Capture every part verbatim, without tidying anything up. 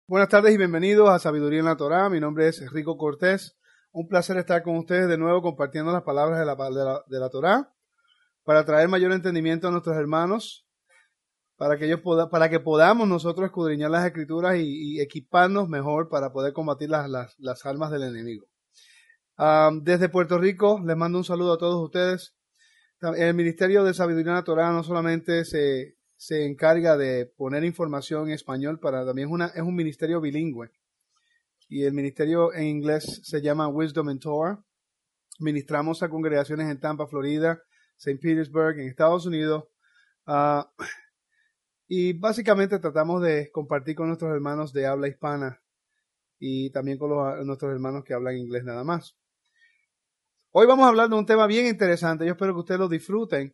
Buenas tardes y bienvenidos a Sabiduría en la Torá. Mi nombre es Rico Cortés. Un placer estar con ustedes de nuevo compartiendo las palabras de la, de la, de la Torá para traer mayor entendimiento a nuestros hermanos, para que, ellos poda, para que podamos nosotros escudriñar las Escrituras y, y equiparnos mejor para poder combatir las, las, las armas del enemigo. Um, desde Puerto Rico les mando un saludo a todos ustedes. El Ministerio de Sabiduría en la Torá no solamente se... se encarga de poner información en español, para también es, una, es un ministerio bilingüe. Y el ministerio en inglés se llama Wisdom in Torah. Ministramos a congregaciones en Tampa, Florida, Saint Petersburg, en Estados Unidos. Uh, y básicamente tratamos de compartir con nuestros hermanos de habla hispana y también con los, nuestros hermanos que hablan inglés nada más. Hoy vamos a hablar de un tema bien interesante. Yo espero que ustedes lo disfruten.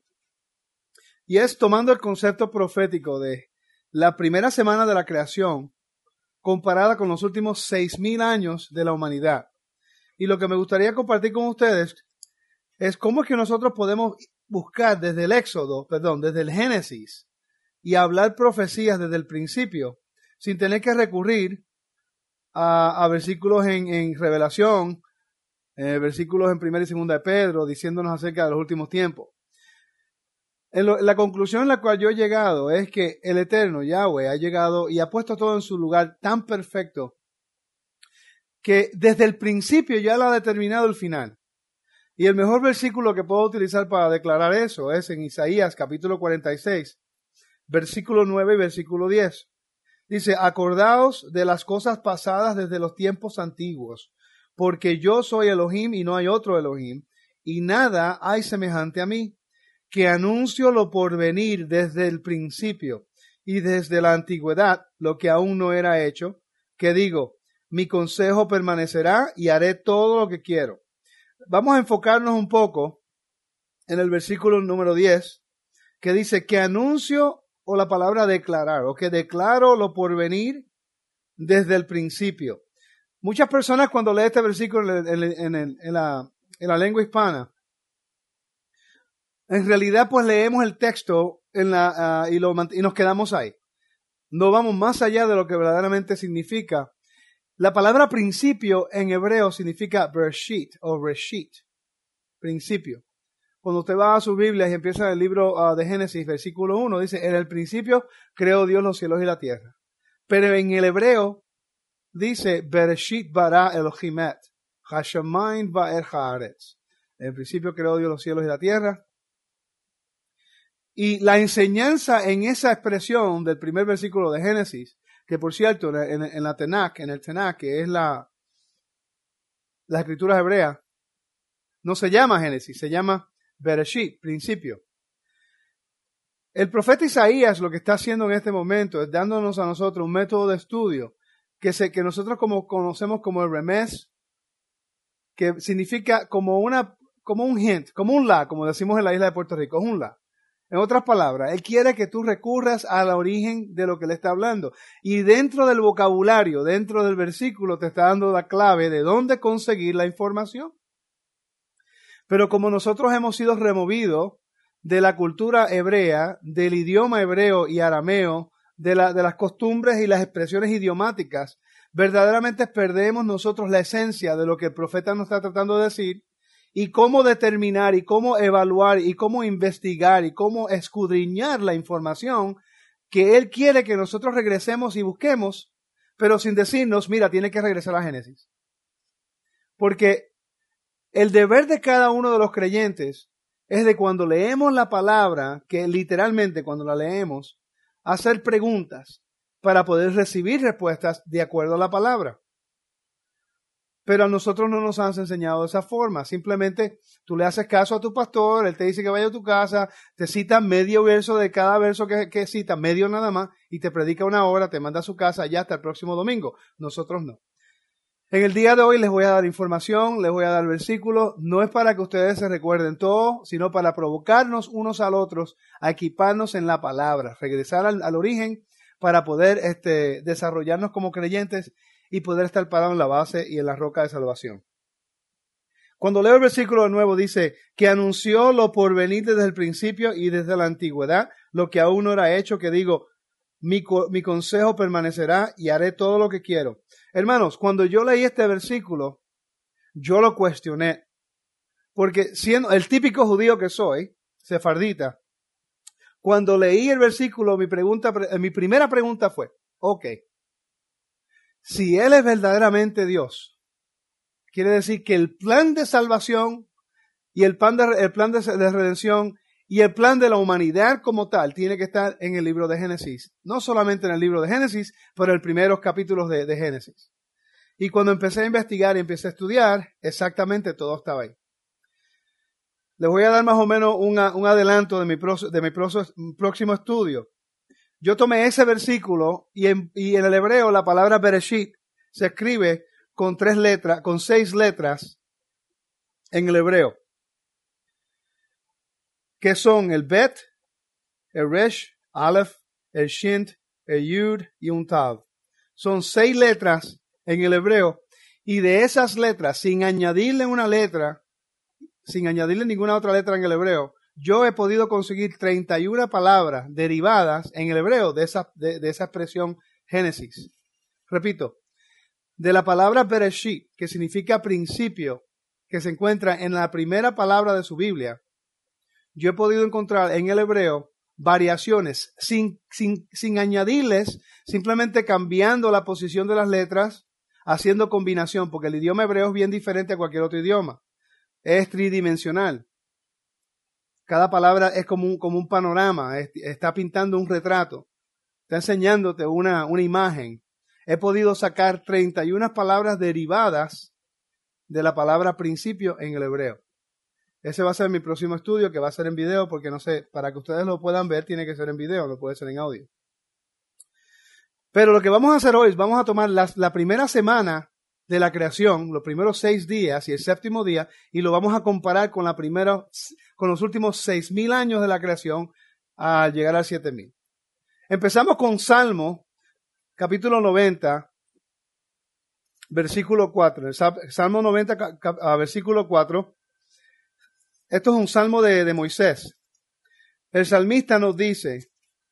Y es tomando el concepto profético de la primera semana de la creación comparada con los últimos seis mil años de la humanidad. Y lo que me gustaría compartir con ustedes es cómo es que nosotros podemos buscar desde el Éxodo, perdón, desde el Génesis y hablar profecías desde el principio sin tener que recurrir a, a versículos en, en Revelación, eh, versículos en Primera y Segunda de Pedro diciéndonos acerca de los últimos tiempos. En lo, la conclusión en la cual yo he llegado es que el Eterno, Yahweh, ha llegado y ha puesto todo en su lugar tan perfecto que desde el principio ya lo ha determinado el final. Y el mejor versículo que puedo utilizar para declarar eso es en Isaías capítulo cuarenta y seis, versículo nueve y versículo diez. Dice, acordaos de las cosas pasadas desde los tiempos antiguos, porque yo soy Elohim y no hay otro Elohim, y nada hay semejante a mí, que anuncio lo porvenir desde el principio y desde la antigüedad, lo que aún no era hecho, que digo, mi consejo permanecerá y haré todo lo que quiero. Vamos a enfocarnos un poco en el versículo número diez, que dice que anuncio, o la palabra declarar, o que declaro lo porvenir desde el principio. Muchas personas cuando leen este versículo en, en, en, en, en, la, en la lengua hispana, en realidad, pues leemos el texto en la, uh, y, lo, y nos quedamos ahí. No vamos más allá de lo que verdaderamente significa. La palabra principio en hebreo significa Bereshit o Reshit, principio. Cuando usted va a su Biblia y empieza el libro uh, de Génesis, versículo uno, dice, en el principio creó Dios los cielos y la tierra. Pero en el hebreo dice, Bereshit bara Elohimet, Hashamayim va'er haaretz. En el principio creó Dios los cielos y la tierra. Y la enseñanza en esa expresión del primer versículo de Génesis, que por cierto, en, en la Tanakh, en el Tanakh, que es la, la escritura hebrea, no se llama Génesis, se llama Bereshit, principio. El profeta Isaías lo que está haciendo en este momento es dándonos a nosotros un método de estudio que, se, que nosotros como conocemos como el remés, que significa como, una, como un hint, como un la, como decimos en la isla de Puerto Rico, es un la. En otras palabras, Él quiere que tú recurras al origen de lo que le está hablando. Y dentro del vocabulario, dentro del versículo, te está dando la clave de dónde conseguir la información. Pero como nosotros hemos sido removidos de la cultura hebrea, del idioma hebreo y arameo, de, la, de las costumbres y las expresiones idiomáticas, verdaderamente perdemos nosotros la esencia de lo que el profeta nos está tratando de decir. Y cómo determinar y cómo evaluar y cómo investigar y cómo escudriñar la información que Él quiere que nosotros regresemos y busquemos, pero sin decirnos, mira, tiene que regresar a Génesis. Porque el deber de cada uno de los creyentes es de cuando leemos la palabra, que literalmente cuando la leemos, hacer preguntas para poder recibir respuestas de acuerdo a la palabra. Pero a nosotros no nos han enseñado de esa forma. Simplemente tú le haces caso a tu pastor, él te dice que vaya a tu casa, te cita medio verso de cada verso que, que cita, medio nada más, y te predica una hora, te manda a su casa ya hasta el próximo domingo. Nosotros no. En el día de hoy les voy a dar información, les voy a dar versículos. No es para que ustedes se recuerden todo, sino para provocarnos unos al otros a equiparnos en la palabra, regresar al, al origen para poder este, desarrollarnos como creyentes y poder estar parados en la base y en la roca de salvación. Cuando leo el versículo de nuevo dice que anunció lo porvenir desde el principio y desde la antigüedad, lo que aún no era hecho, que digo, mi, co- mi consejo permanecerá y haré todo lo que quiero. Hermanos, cuando yo leí este versículo, yo lo cuestioné. Porque siendo el típico judío que soy, sefardita, cuando leí el versículo, mi pregunta, mi primera pregunta fue, ok, si Él es verdaderamente Dios, quiere decir que el plan de salvación y el plan de, el plan de, de redención y el plan de la humanidad como tal tiene que estar en el libro de Génesis. No solamente en el libro de Génesis, pero en los primeros capítulos de, de Génesis. Y cuando empecé a investigar y empecé a estudiar, exactamente todo estaba ahí. Les voy a dar más o menos una, un adelanto de mi, pro, de mi pro, próximo estudio. Yo tomé ese versículo y en, y en el hebreo la palabra Bereshit se escribe con tres letras, con seis letras en el hebreo, que son el Bet, el Resh, Aleph, el Shin, el Yud y un Tav. Son seis letras en el hebreo y de esas letras, sin añadirle una letra, sin añadirle ninguna otra letra en el hebreo, yo he podido conseguir treinta y una palabras derivadas en el hebreo de esa, de, de esa expresión Génesis. Repito, de la palabra Bereshit, que significa principio, que se encuentra en la primera palabra de su Biblia, yo he podido encontrar en el hebreo variaciones sin, sin, sin añadirles, simplemente cambiando la posición de las letras, haciendo combinación, porque el idioma hebreo es bien diferente a cualquier otro idioma. Es tridimensional. Cada palabra es como un, como un panorama, es, está pintando un retrato, está enseñándote una, una imagen. He podido sacar treinta y una palabras derivadas de la palabra principio en el hebreo. Ese va a ser mi próximo estudio, que va a ser en video, porque no sé, para que ustedes lo puedan ver, tiene que ser en video, no puede ser en audio. Pero lo que vamos a hacer hoy es, vamos a tomar la, la primera semana de la creación, los primeros seis días y el séptimo día, y lo vamos a comparar con la primera, con los últimos seis mil años de la creación al llegar al siete mil. Empezamos con Salmo, capítulo noventa, versículo cuatro. El Salmo noventa, versículo cuatro. Esto es un salmo de, de Moisés. El salmista nos dice,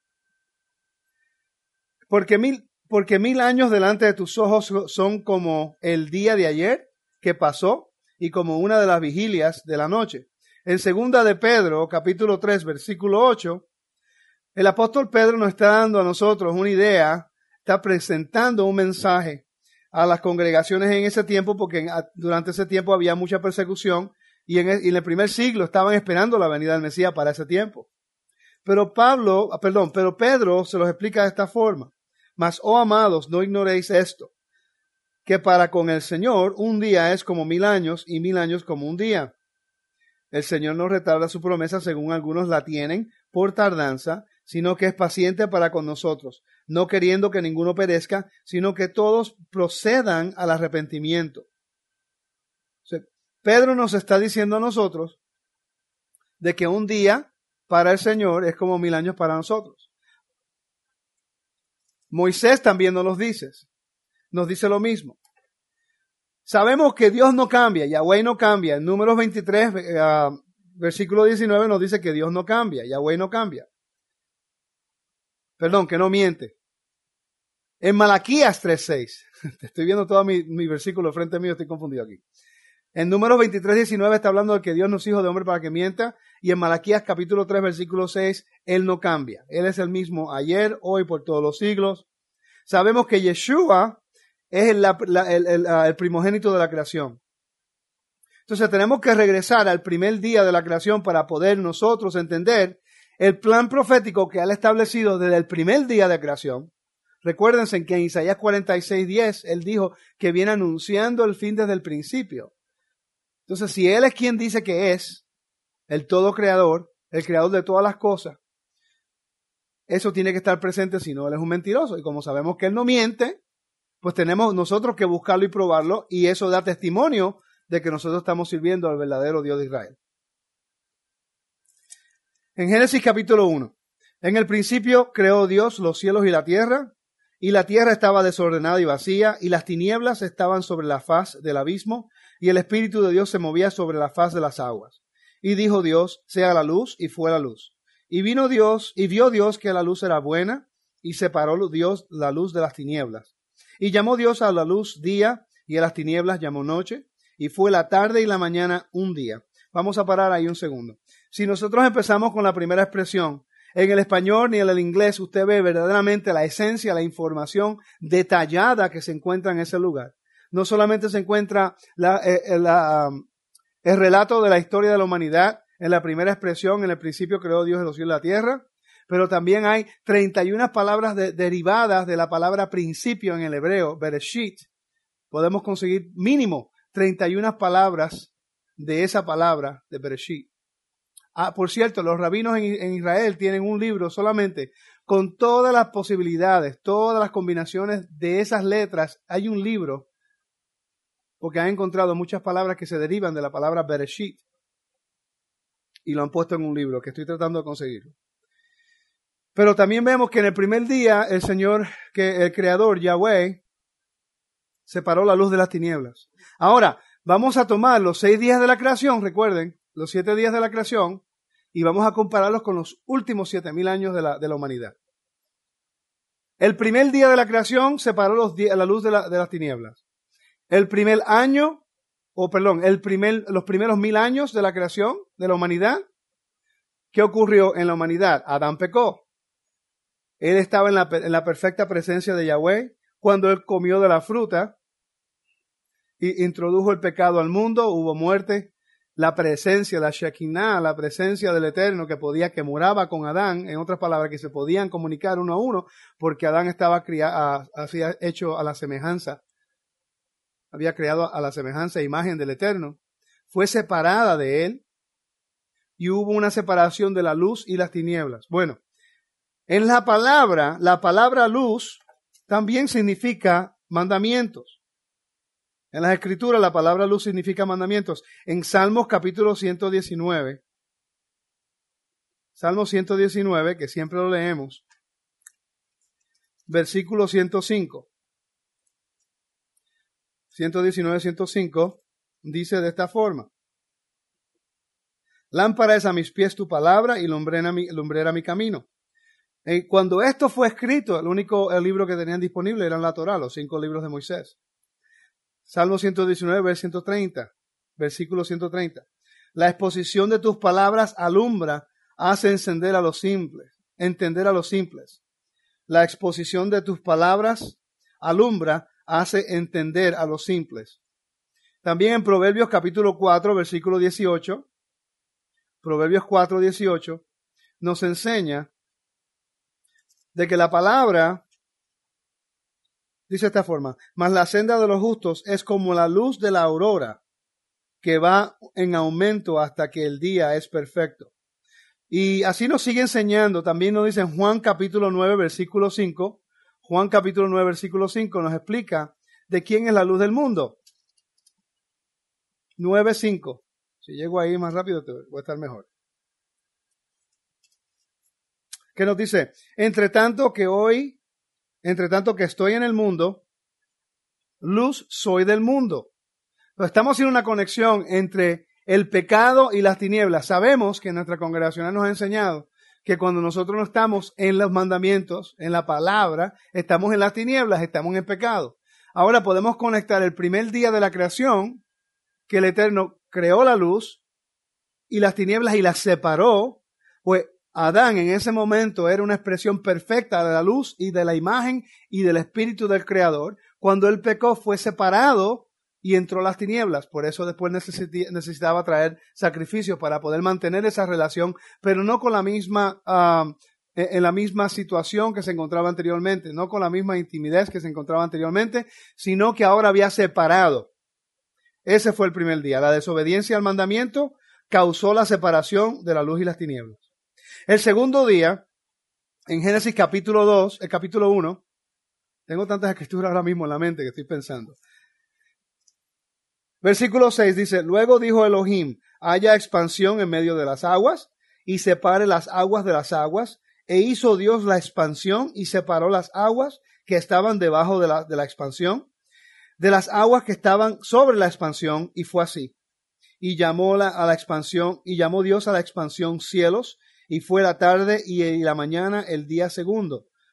porque mil, porque mil años delante de tus ojos son como el día de ayer que pasó y como una de las vigilias de la noche. En segunda de Pedro, capítulo tres, versículo ocho, el apóstol Pedro nos está dando a nosotros una idea, está presentando un mensaje a las congregaciones en ese tiempo, porque durante ese tiempo había mucha persecución y en el, y en el primer siglo estaban esperando la venida del Mesías para ese tiempo. Pero Pablo, perdón, pero Pedro se los explica de esta forma. Mas, oh amados, no ignoréis esto, que para con el Señor un día es como mil años y mil años como un día. El Señor no retarda su promesa según algunos la tienen por tardanza, sino que es paciente para con nosotros, no queriendo que ninguno perezca, sino que todos procedan al arrepentimiento. O sea, Pedro nos está diciendo a nosotros de que un día para el Señor es como mil años para nosotros. Moisés también nos lo dice, nos dice lo mismo. Sabemos que Dios no cambia, Yahweh no cambia. En Números veintitrés, uh, versículo diecinueve nos dice que Dios no cambia, Yahweh no cambia. Perdón, que no miente. En Malaquías tres seis, estoy viendo todo mi, mi versículo frente a mí, estoy confundido aquí. En Números veintitrés diecinueve está hablando de que Dios no es hijo de hombre para que mienta. Y en Malaquías capítulo tres, versículo seis, Él no cambia. Él es el mismo ayer, hoy, por todos los siglos. Sabemos que Yeshua es el, la, el, el, el primogénito de la creación. Entonces tenemos que regresar al primer día de la creación para poder nosotros entender el plan profético que Él ha establecido desde el primer día de creación. Recuérdense que en Isaías cuarenta y seis diez Él dijo que viene anunciando el fin desde el principio. Entonces, si Él es quien dice que es el todo creador, el creador de todas las cosas, eso tiene que estar presente, si no Él es un mentiroso. Y como sabemos que Él no miente, pues tenemos nosotros que buscarlo y probarlo, y eso da testimonio de que nosotros estamos sirviendo al verdadero Dios de Israel. En Génesis capítulo uno, en el principio creó Dios los cielos y la tierra, y la tierra estaba desordenada y vacía, y las tinieblas estaban sobre la faz del abismo, y el Espíritu de Dios se movía sobre la faz de las aguas. Y dijo Dios, sea la luz, y fue la luz. Y vino Dios, y vio Dios que la luz era buena, y separó Dios la luz de las tinieblas. Y llamó Dios a la luz día, y a las tinieblas llamó noche, y fue la tarde y la mañana un día. Vamos a parar ahí un segundo. Si nosotros empezamos con la primera expresión, en el español ni en el inglés usted ve verdaderamente la esencia, la información detallada que se encuentra en ese lugar. No solamente se encuentra la, eh, la, um, el relato de la historia de la humanidad en la primera expresión, en el principio creó Dios los cielos y la tierra, pero también hay treinta y una palabras de, derivadas de la palabra principio en el hebreo, Bereshit. Podemos conseguir mínimo treinta y una palabras de esa palabra de Bereshit. Ah, por cierto, los rabinos en, en Israel tienen un libro solamente con todas las posibilidades, todas las combinaciones de esas letras. Hay un libro porque han encontrado muchas palabras que se derivan de la palabra Bereshit y lo han puesto en un libro que estoy tratando de conseguir. Pero también vemos que en el primer día el Señor, que el Creador, Yahweh, separó la luz de las tinieblas. Ahora, vamos a tomar los seis días de la creación, recuerden, los siete días de la creación, y vamos a compararlos con los últimos siete mil años de la, de la humanidad. El primer día de la creación separó los, la luz de, la, de las tinieblas. El primer año, o perdón, el primer, los primeros mil años de la creación de la humanidad, ¿qué ocurrió en la humanidad? Adán pecó. Él estaba en la, en la perfecta presencia de Yahweh cuando él comió de la fruta y introdujo el pecado al mundo, hubo muerte. La presencia, la Shekinah, la presencia del Eterno que podía, que moraba con Adán, en otras palabras, que se podían comunicar uno a uno, porque Adán estaba criado, había hecho a la semejanza, había creado a la semejanza e imagen del Eterno, fue separada de él y hubo una separación de la luz y las tinieblas. Bueno, en la palabra, la palabra luz también significa mandamientos. En las Escrituras la palabra luz significa mandamientos. En Salmos capítulo ciento diecinueve, Salmo ciento diecinueve, que siempre lo leemos, versículo ciento cinco. ciento diecinueve, ciento cinco dice de esta forma: Lámpara es a mis pies tu palabra y lumbrera mi, lumbrera mi camino. Y cuando esto fue escrito, el único el libro que tenían disponible eran la Torá, los cinco libros de Moisés. Salmo ciento diecinueve, ciento treinta, versículo ciento treinta. La exposición de tus palabras alumbra, hace encender a los simples, entender a los simples. La exposición de tus palabras alumbra, hace entender a los simples. También en Proverbios capítulo cuatro, versículo dieciocho, Proverbios cuatro, dieciocho, nos enseña de que la palabra dice de esta forma: mas la senda de los justos es como la luz de la aurora, que va en aumento hasta que el día es perfecto. Y así nos sigue enseñando. También nos dice en Juan capítulo nueve, versículo cinco. Juan capítulo nueve, versículo cinco nos explica de quién es la luz del mundo. nueve, cinco. Si llego ahí más rápido, te voy a estar mejor. ¿Qué nos dice? Entre tanto que hoy, entre tanto que estoy en el mundo, luz soy del mundo. Pero estamos haciendo una conexión entre el pecado y las tinieblas. Sabemos que nuestra congregación nos ha enseñado que cuando nosotros no estamos en los mandamientos, en la palabra, estamos en las tinieblas, estamos en el pecado. Ahora podemos conectar el primer día de la creación, que el Eterno creó la luz y las tinieblas y las separó, pues Adán en ese momento era una expresión perfecta de la luz y de la imagen y del espíritu del Creador. Cuando él pecó fue separado y entró las tinieblas. Por eso después necesitaba traer sacrificios para poder mantener esa relación, pero no con la misma, uh, en la misma situación que se encontraba anteriormente, no con la misma intimidad que se encontraba anteriormente, sino que ahora había separado. Ese fue el primer día. La desobediencia al mandamiento causó la separación de la luz y las tinieblas. El segundo día, en Génesis capítulo dos, el capítulo uno, tengo tantas escrituras ahora mismo en la mente que estoy pensando. Versículo seis dice: luego dijo Elohim, haya expansión en medio de las aguas, y separe las aguas de las aguas, e hizo Dios la expansión, y separó las aguas que estaban debajo de la, de la expansión, de las aguas que estaban sobre la expansión, y fue así. Y llamó la, a la expansión, y llamó Dios a la expansión cielos, y fue la tarde y la mañana el día segundo.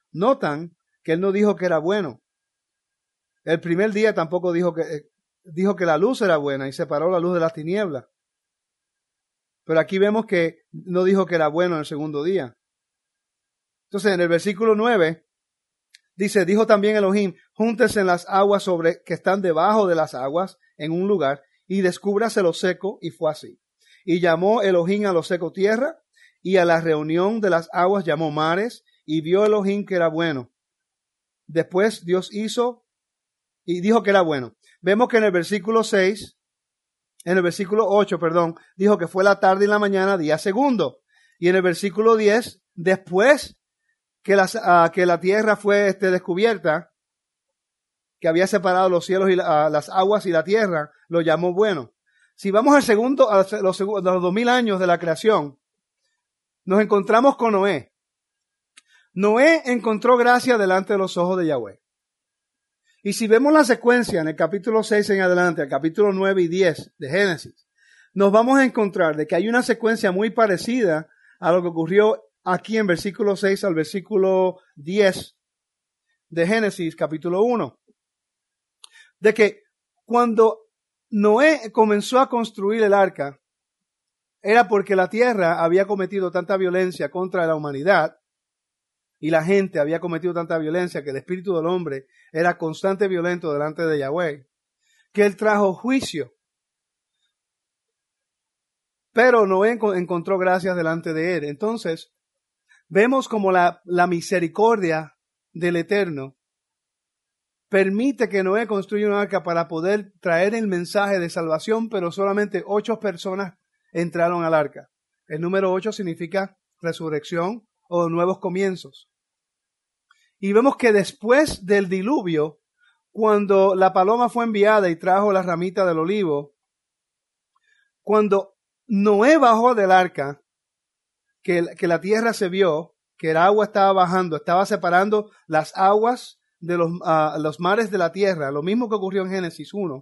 Notan que él no dijo que era bueno. El primer día tampoco dijo que, dijo que la luz era buena y separó la luz de las tinieblas. Pero aquí vemos que no dijo que era bueno en el segundo día. Entonces, en el versículo nueve, dice, dijo también Elohim, júntese en las aguas sobre, que están debajo de las aguas en un lugar, y descúbrase lo seco, y fue así. Y llamó Elohim a lo seco tierra, y a la reunión de las aguas llamó mares, y vio Elohim que era bueno. Después Dios hizo, y dijo que era bueno. Vemos que en el versículo seis, en el versículo ocho, perdón, dijo que fue la tarde y la mañana, día segundo. Y en el versículo diez, después que, las, uh, que la tierra fue este, descubierta, que había separado los cielos y la, uh, las aguas y la tierra, lo llamó bueno. Si vamos al segundo, a los, los, los dos mil años de la creación, nos encontramos con Noé. Noé encontró gracia delante de los ojos de Yahweh. Y si vemos la secuencia en el capítulo seis en adelante, el capítulo nueve y diez de Génesis, nos vamos a encontrar de que hay una secuencia muy parecida a lo que ocurrió aquí en versículo seis al versículo diez de Génesis, capítulo uno. De que cuando Noé comenzó a construir el arca, era porque la tierra había cometido tanta violencia contra la humanidad y la gente había cometido tanta violencia que el espíritu del hombre era constante violento delante de Yahweh, que él trajo juicio. Pero Noé encontró gracias delante de él. Entonces, vemos como la, la misericordia del Eterno permite que Noé construya un arca para poder traer el mensaje de salvación, pero solamente ocho personas entraron al arca. El número ocho significa resurrección o nuevos comienzos. Y vemos que después del diluvio, cuando la paloma fue enviada y trajo la ramita del olivo, cuando Noé bajó del arca, que, que la tierra se vio, que el agua estaba bajando, estaba separando las aguas de los, uh, los mares de la tierra, lo mismo que ocurrió en Génesis uno.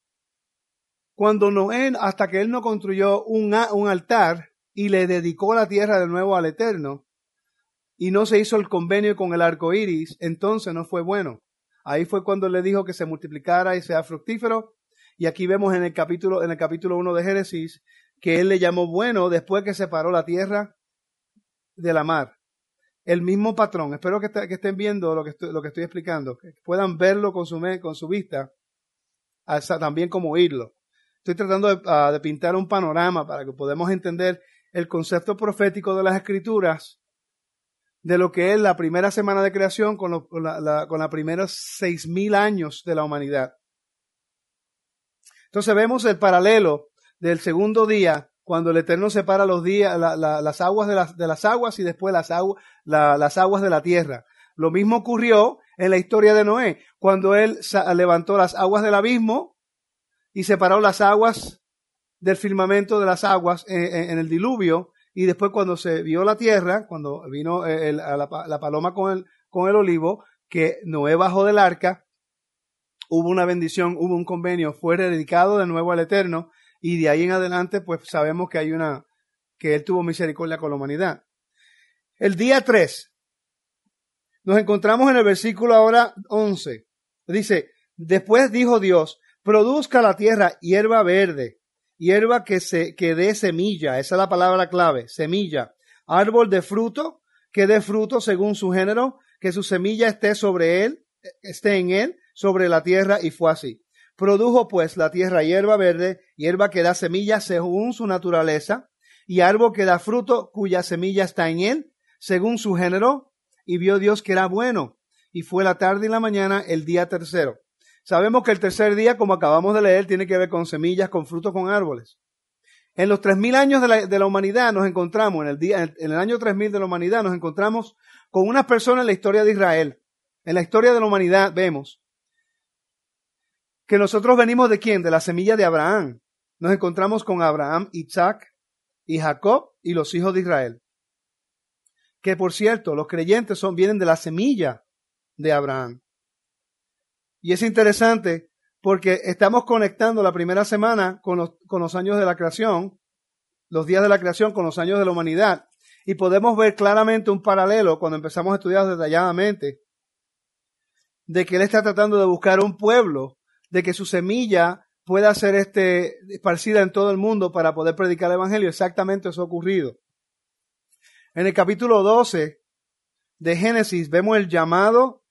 Cuando Noé, hasta que él no construyó un, un altar y le dedicó la tierra de nuevo al Eterno, y no se hizo el convenio con el arco iris, entonces no fue bueno. Ahí fue cuando le dijo que se multiplicara y sea fructífero. Y aquí vemos en el capítulo, en el capítulo uno de Génesis, que él le llamó bueno después que separó la tierra de la mar. El mismo patrón. Espero que, que estén viendo lo que, estoy, lo que estoy explicando, que puedan verlo con su, con su vista, hasta también como oírlo. Estoy tratando de, uh, de pintar un panorama para que podamos entender el concepto profético de las Escrituras, de lo que es la primera semana de creación con, lo, con, la, la, con los primeros seis mil años de la humanidad. Entonces vemos el paralelo del segundo día, cuando el Eterno separa los días, la, la, las aguas de las, de las aguas y después las, agu, la, las aguas de la tierra. Lo mismo ocurrió en la historia de Noé, cuando él levantó las aguas del abismo y separó las aguas del firmamento de las aguas en, en, en el diluvio. Y después cuando se vio la tierra, cuando vino el, la, la paloma con el, con el olivo, que Noé bajó del arca, hubo una bendición, hubo un convenio, fue dedicado de nuevo al Eterno, y de ahí en adelante pues sabemos que hay una, que él tuvo misericordia con la humanidad. El día tres, nos encontramos en el versículo ahora once, dice, después dijo Dios, produzca la tierra hierba verde, hierba que se, que dé semilla, esa es la palabra clave, semilla, árbol de fruto, que dé fruto según su género, que su semilla esté sobre él, esté en él, sobre la tierra, y fue así. Produjo pues la tierra hierba verde, hierba que da semilla según su naturaleza, y árbol que da fruto cuya semilla está en él, según su género, y vio Dios que era bueno, y fue la tarde y la mañana el día tercero. Sabemos que el tercer día, como acabamos de leer, tiene que ver con semillas, con frutos, con árboles. En los tres mil años de la, de la humanidad nos encontramos, en el, día, en el año tres mil de la humanidad nos encontramos con unas personas en la historia de Israel. En la historia de la humanidad vemos que nosotros venimos ¿de quién? De la semilla de Abraham. Nos encontramos con Abraham, Isaac y Jacob y los hijos de Israel. Que por cierto, los creyentes son, vienen de la semilla de Abraham. Y es interesante porque estamos conectando la primera semana con los, con los años de la creación, los días de la creación con los años de la humanidad. Y podemos ver claramente un paralelo cuando empezamos a estudiar detalladamente de que Él está tratando de buscar un pueblo, de que su semilla pueda ser este, esparcida en todo el mundo para poder predicar el Evangelio. Exactamente eso ha ocurrido. En el capítulo doce de Génesis vemos el llamado,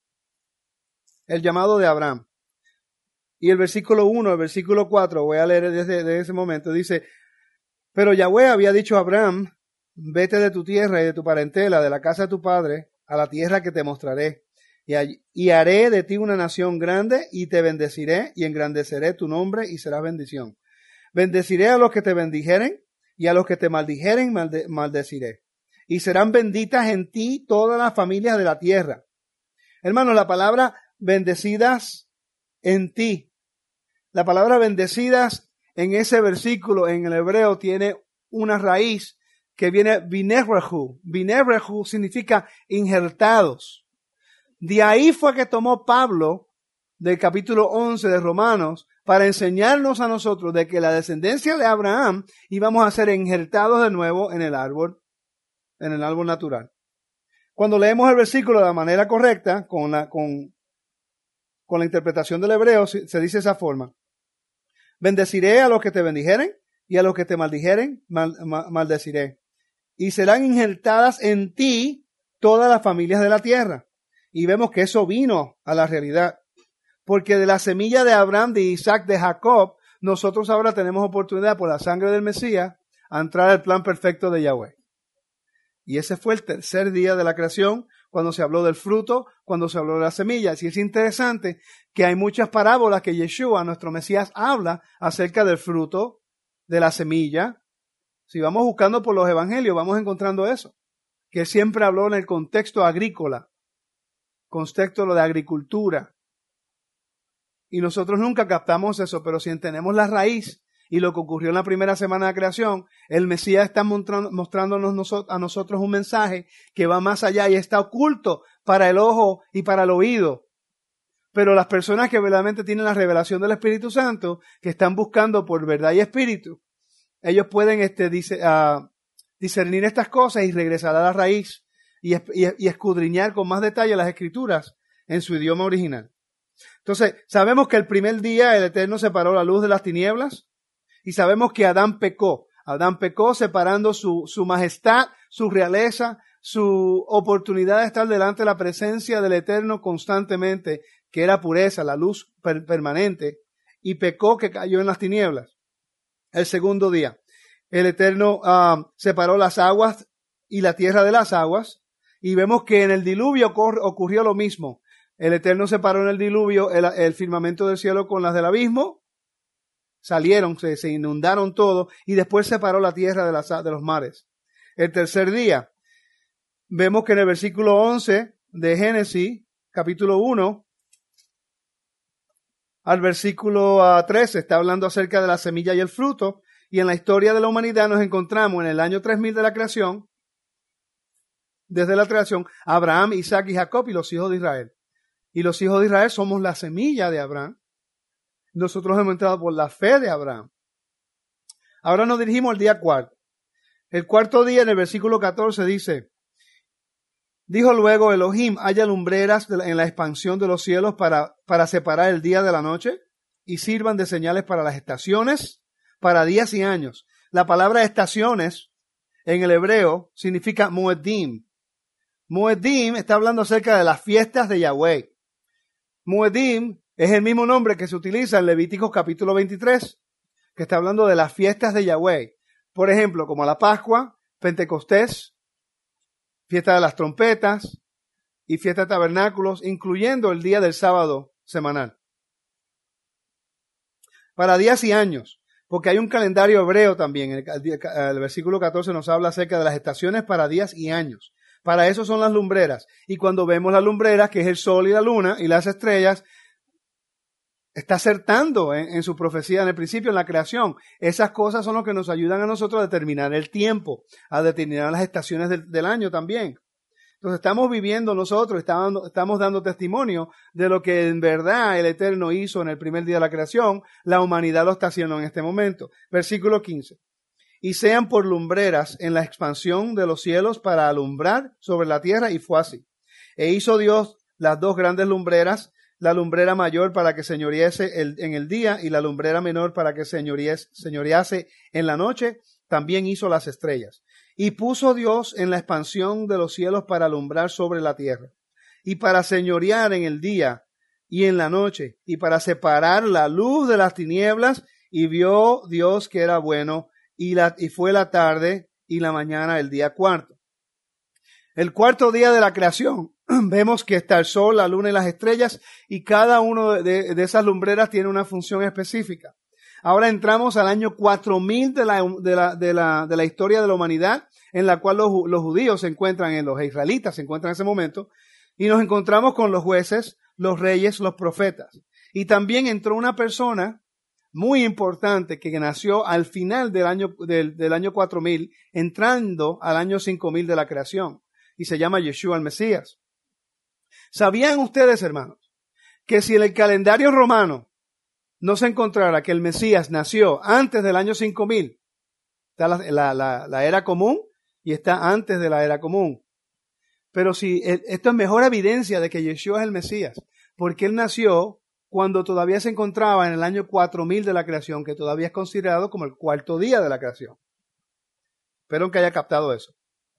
el llamado de Abraham. Y el versículo uno, el versículo cuatro, voy a leer desde, desde ese momento, dice: pero Yahweh había dicho a Abraham: vete de tu tierra y de tu parentela, de la casa de tu padre, a la tierra que te mostraré. Y, allí, y haré de ti una nación grande, y te bendeciré, y engrandeceré tu nombre, y serás bendición. Bendeciré a los que te bendijeren, y a los que te maldijeren malde, maldeciré. Y serán benditas en ti todas las familias de la tierra. Hermanos, la palabra bendecidas en ti, la palabra bendecidas en ese versículo en el hebreo tiene una raíz que viene binevrehu. Binevrehu significa injertados. De ahí fue que tomó Pablo del capítulo once de Romanos para enseñarnos a nosotros de que la descendencia de Abraham íbamos a ser injertados de nuevo en el árbol, en el árbol natural. Cuando leemos el versículo de la manera correcta, con la, con, con la interpretación del hebreo, se, se dice de esa forma: bendeciré a los que te bendijeren, y a los que te maldijeren mal, mal, maldeciré. Y serán injertadas en ti todas las familias de la tierra. Y vemos que eso vino a la realidad. Porque de la semilla de Abraham, de Isaac, de Jacob, nosotros ahora tenemos oportunidad por la sangre del Mesías a entrar al plan perfecto de Yahweh. Y ese fue el tercer día de la creación, cuando se habló del fruto, cuando se habló de las semillas. Y es interesante que hay muchas parábolas que Yeshua, nuestro Mesías, habla acerca del fruto, de la semilla. Si vamos buscando por los evangelios, vamos encontrando eso. Que siempre habló en el contexto agrícola, contexto de agricultura. Y nosotros nunca captamos eso, pero si entendemos la raíz y lo que ocurrió en la primera semana de creación, el Mesías está mostrándonos a nosotros un mensaje que va más allá y está oculto para el ojo y para el oído. Pero las personas que verdaderamente tienen la revelación del Espíritu Santo, que están buscando por verdad y espíritu, ellos pueden este, dice, uh, discernir estas cosas y regresar a la raíz y, y, y escudriñar con más detalle las Escrituras en su idioma original. Entonces, sabemos que el primer día el Eterno separó la luz de las tinieblas y sabemos que Adán pecó. Adán pecó separando su, su majestad, su realeza, su oportunidad de estar delante de la presencia del Eterno constantemente, que era pureza, la luz per- permanente, y pecó que cayó en las tinieblas. El segundo día, el Eterno uh, separó las aguas y la tierra de las aguas, y vemos que en el diluvio ocurrió, ocurrió lo mismo. El Eterno separó en el diluvio el, el firmamento del cielo con las del abismo, salieron, se, se inundaron todo, y después separó la tierra de, las, de los mares. El tercer día, vemos que en el versículo once de Génesis, capítulo uno, al versículo uh, trece, está hablando acerca de la semilla y el fruto, y en la historia de la humanidad nos encontramos en el año tres mil de la creación, desde la creación, Abraham, Isaac y Jacob y los hijos de Israel. Y los hijos de Israel somos la semilla de Abraham. Nosotros hemos entrado por la fe de Abraham. Ahora nos dirigimos al día cuarto. El cuarto día, en el versículo catorce, dice: dijo luego Elohim: haya lumbreras en la expansión de los cielos para, para separar el día de la noche, y sirvan de señales para las estaciones, para días y años. La palabra estaciones en el hebreo significa Moedim. Moedim está hablando acerca de las fiestas de Yahweh. Moedim es el mismo nombre que se utiliza en Levíticos capítulo veintitrés, que está hablando de las fiestas de Yahweh. Por ejemplo, como la Pascua, Pentecostés, fiesta de las trompetas y fiesta de tabernáculos, incluyendo el día del sábado semanal. Para días y años, porque hay un calendario hebreo también. El, el, el versículo catorce nos habla acerca de las estaciones para días y años. Para eso son las lumbreras. Y cuando vemos las lumbreras, que es el sol y la luna y las estrellas, está acertando en, en su profecía en el principio, en la creación. Esas cosas son lo que nos ayudan a nosotros a determinar el tiempo, a determinar las estaciones del, del año también. Entonces estamos viviendo nosotros, estamos, estamos dando testimonio de lo que en verdad el Eterno hizo en el primer día de la creación. La humanidad lo está haciendo en este momento. Versículo quince. y sean por lumbreras en la expansión de los cielos para alumbrar sobre la tierra, y fue así. E hizo Dios las dos grandes lumbreras, la lumbrera mayor para que señorease el, en el día y la lumbrera menor para que señorease, señorease en la noche. También hizo las estrellas. Y puso Dios en la expansión de los cielos para alumbrar sobre la tierra y para señorear en el día y en la noche y para separar la luz de las tinieblas. Y vio Dios que era bueno, y, la, y fue la tarde y la mañana el día cuarto. El cuarto día de la creación, vemos que está el sol, la luna y las estrellas, y cada uno de, de esas lumbreras tiene una función específica. Ahora entramos al año cuatro mil de la, de la, de la, de la historia de la humanidad, en la cual los, los judíos se encuentran, en los israelitas se encuentran en ese momento, y nos encontramos con los jueces, los reyes, los profetas. Y también entró una persona muy importante que nació al final del año, del, del año cuatro mil, entrando al año cinco mil de la creación, y se llama Yeshua el Mesías. ¿Sabían ustedes, hermanos, que si en el calendario romano no se encontrara que el Mesías nació antes del año cinco mil, está la, la, la, la era común y está antes de la era común? Pero si esto es mejor evidencia de que Yeshua es el Mesías, porque él nació cuando todavía se encontraba en el año cuatro mil de la creación, que todavía es considerado como el cuarto día de la creación. Espero que haya captado eso.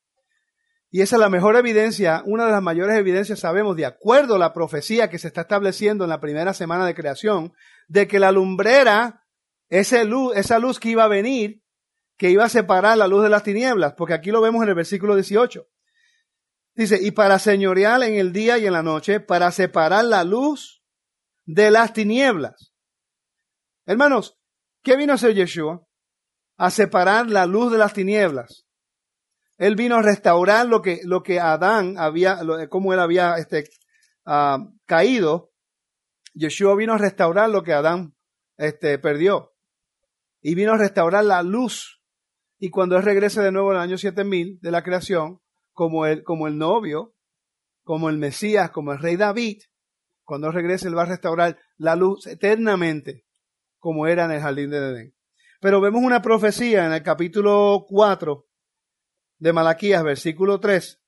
Y esa es la mejor evidencia, una de las mayores evidencias, sabemos, de acuerdo a la profecía que se está estableciendo en la primera semana de creación, de que la lumbrera, esa luz, esa luz que iba a venir, que iba a separar la luz de las tinieblas, porque aquí lo vemos en el versículo dieciocho. Dice, y para señorear en el día y en la noche, para separar la luz de las tinieblas. Hermanos, ¿qué vino a hacer Yeshua? A separar la luz de las tinieblas. Él vino a restaurar lo que, lo que Adán había, lo, como él había este, uh, caído. Yeshua vino a restaurar lo que Adán este, perdió. Y vino a restaurar la luz. Y cuando él regrese de nuevo en el año siete mil de la creación, como el, como el novio, como el Mesías, como el rey David, cuando regrese, él va a restaurar la luz eternamente, como era en el jardín de Edén. Pero vemos una profecía en el capítulo cuatro de Malaquías, versículo tres,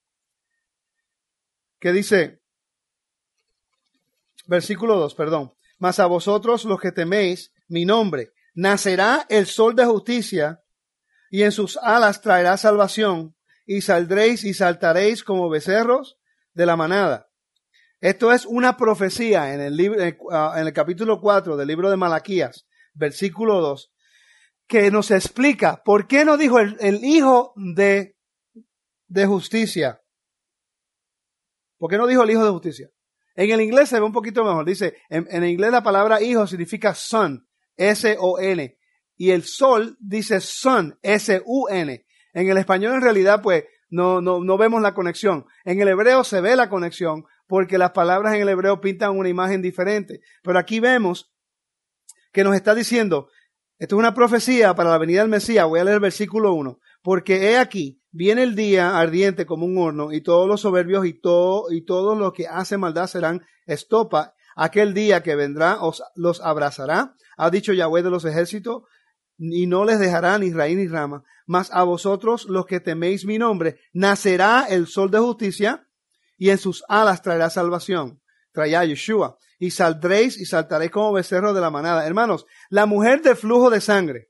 que dice, versículo dos, perdón, mas a vosotros los que teméis mi nombre, nacerá el sol de justicia, y en sus alas traerá salvación, y saldréis y saltaréis como becerros de la manada. Esto es una profecía en el, libro, en el capítulo cuatro del libro de Malaquías, versículo dos, que nos explica por qué no dijo el, el hijo de, de justicia. ¿Por qué no dijo el hijo de justicia? En el inglés se ve un poquito mejor. Dice, en, en inglés la palabra hijo significa son, S O N. Y el sol dice sun, S U N. En el español en realidad pues no, no, no vemos la conexión. En el hebreo se ve la conexión, porque las palabras en el hebreo pintan una imagen diferente. Pero aquí vemos que nos está diciendo, esto es una profecía para la venida del Mesías. Voy a leer el versículo uno. Porque he aquí, viene el día ardiente como un horno, y todos los soberbios y, todo, y todos los que hacen maldad serán estopa. Aquel día que vendrá os los abrazará, ha dicho Yahweh de los ejércitos, y no les dejará ni raíz ni rama. Mas a vosotros los que teméis mi nombre, nacerá el sol de justicia, y en sus alas traerá salvación. Traerá Yeshua. Y saldréis y saltaréis como becerros de la manada. Hermanos, la mujer de flujo de sangre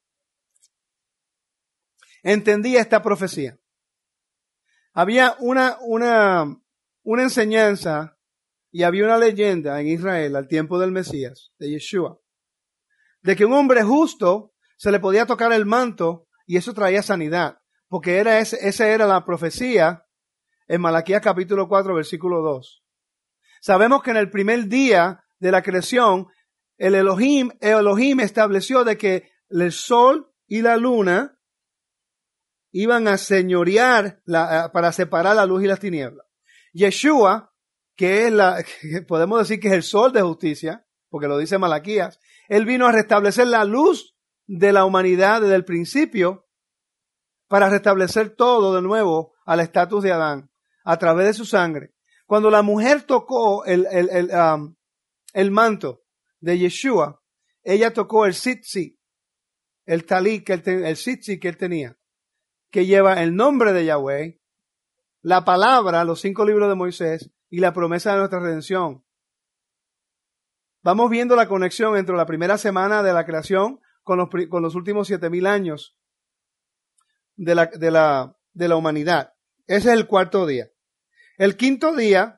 entendía esta profecía. Había una, una, una enseñanza y había una leyenda en Israel al tiempo del Mesías, de Yeshua, de que un hombre justo se le podía tocar el manto y eso traía sanidad, porque era ese, esa era la profecía en Malaquías capítulo cuatro, versículo dos. Sabemos que en el primer día de la creación, el Elohim, el Elohim estableció de que el sol y la luna iban a señorear la, para separar la luz y las tinieblas. Yeshua, que es la, que podemos decir que es el sol de justicia, porque lo dice Malaquías, él vino a restablecer la luz de la humanidad desde el principio para restablecer todo de nuevo al estatus de Adán a través de su sangre. Cuando la mujer tocó el, el, el, um, el manto de Yeshua, ella tocó el tzitzi. el talit, que él ten, el tzitzit que él tenía, que lleva el nombre de Yahweh, la palabra, los cinco libros de Moisés y la promesa de nuestra redención. Vamos viendo la conexión entre la primera semana de la creación con los, con los últimos siete mil años de la, de la, de la humanidad. Ese es el cuarto día. El quinto día,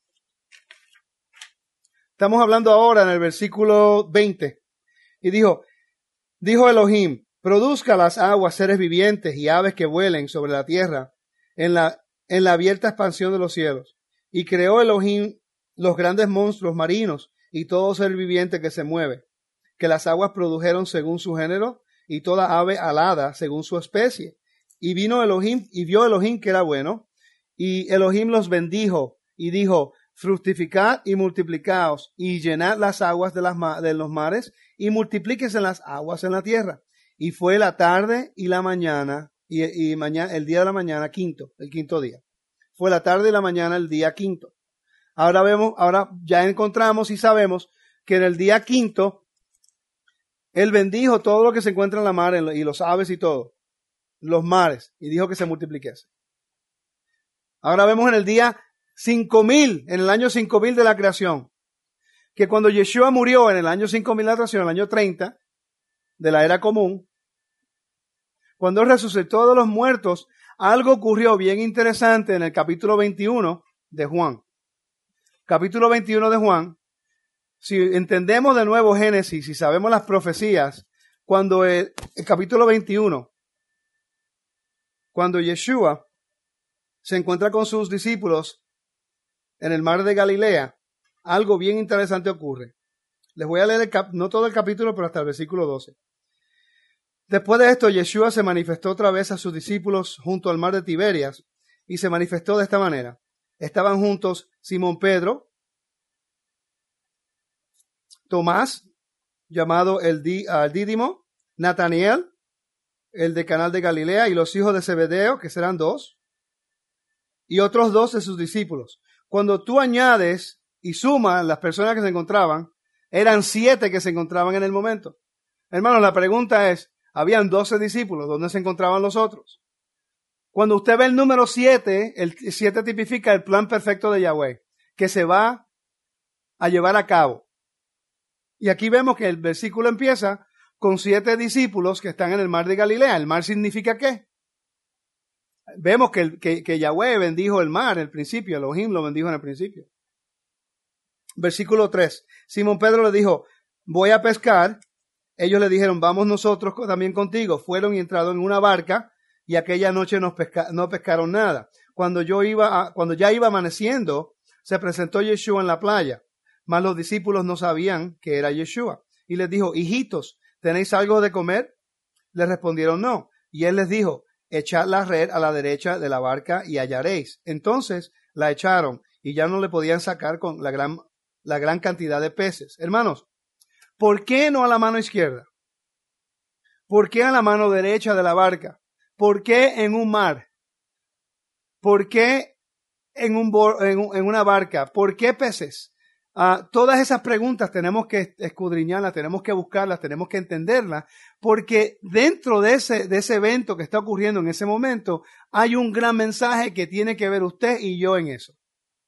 estamos hablando ahora en el versículo veinte, y dijo, dijo Elohim, produzca las aguas seres vivientes y aves que vuelen sobre la tierra en la, en la abierta expansión de los cielos. Y creó Elohim los grandes monstruos marinos y todo ser viviente que se mueve, que las aguas produjeron según su género y toda ave alada según su especie. Y vino Elohim y vio Elohim que era bueno, y Elohim los bendijo y dijo, fructificad y multiplicaos y llenad las aguas de, las ma- de los mares y multiplíquense las aguas en la tierra. Y fue la tarde y la mañana, y, y mañana, el día de la mañana quinto, el quinto día. Fue la tarde y la mañana el día quinto. Ahora vemos, ahora ya encontramos y sabemos que en el día quinto, él bendijo todo lo que se encuentra en la mar y los aves y todo, los mares, y dijo que se multipliquese. Ahora vemos en el día cinco mil, en el año cinco mil de la creación, que cuando Yeshua murió en el año cinco mil de la creación, en el año treinta de la era común, cuando resucitó de los muertos, algo ocurrió bien interesante en el capítulo veintiuno de Juan. Capítulo veintiuno de Juan, si entendemos de nuevo Génesis y sabemos las profecías, cuando el, el capítulo veintiuno, cuando Yeshua se encuentra con sus discípulos en el mar de Galilea, algo bien interesante ocurre. Les voy a leer el cap, no todo el capítulo, pero hasta el versículo doce. Después de esto, Yeshua se manifestó otra vez a sus discípulos junto al mar de Tiberias y se manifestó de esta manera. Estaban juntos Simón Pedro, Tomás, llamado el, Di, uh, Dídimo, Nataniel, el de Canal de Galilea, y los hijos de Zebedeo, que serán dos, y otros dos de sus discípulos. Cuando tú añades y sumas las personas que se encontraban, eran siete que se encontraban en el momento. Hermanos, la pregunta es, habían doce discípulos, ¿dónde se encontraban los otros? Cuando usted ve el número siete, el siete tipifica el plan perfecto de Yahweh, que se va a llevar a cabo. Y aquí vemos que el versículo empieza con siete discípulos que están en el mar de Galilea. ¿El mar significa qué? Vemos que, el, que, que Yahweh bendijo el mar en el principio, Elohim lo bendijo en el principio. Versículo tres. Simón Pedro le dijo, voy a pescar. Ellos le dijeron, vamos nosotros también contigo. Fueron y entraron en una barca y aquella noche nos pesca, no pescaron nada. Cuando yo iba a, cuando ya iba amaneciendo, se presentó Yeshua en la playa. Mas los discípulos no sabían que era Yeshua. Y les dijo, hijitos, ¿tenéis algo de comer? Les respondieron no. Y él les dijo, echad la red a la derecha de la barca y hallaréis. Entonces la echaron y ya no le podían sacar con la gran, la gran cantidad de peces. Hermanos, ¿por qué no a la mano izquierda? ¿Por qué a la mano derecha de la barca? ¿Por qué en un mar? ¿Por qué en, un, en, en una barca? ¿Por qué peces? Uh, todas esas preguntas tenemos que escudriñarlas, tenemos que buscarlas, tenemos que entenderlas, porque dentro de ese, de ese evento que está ocurriendo en ese momento, hay un gran mensaje que tiene que ver usted y yo en eso.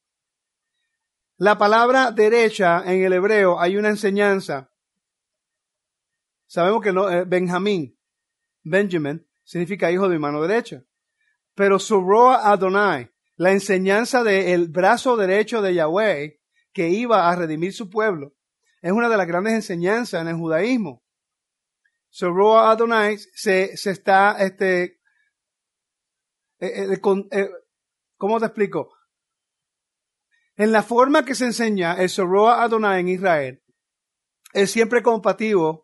La palabra derecha en el hebreo hay una enseñanza. Sabemos que no, eh, Benjamín, Benjamin, significa hijo de mi mano derecha. Pero Zoroa Adonai, la enseñanza del brazo derecho de Yahweh, que iba a redimir su pueblo, es una de las grandes enseñanzas en el judaísmo. Zoroa Adonai se, se está, este, eh, eh, con, eh, ¿cómo te explico? En la forma que se enseña el Zoroa Adonai en Israel, es siempre compatible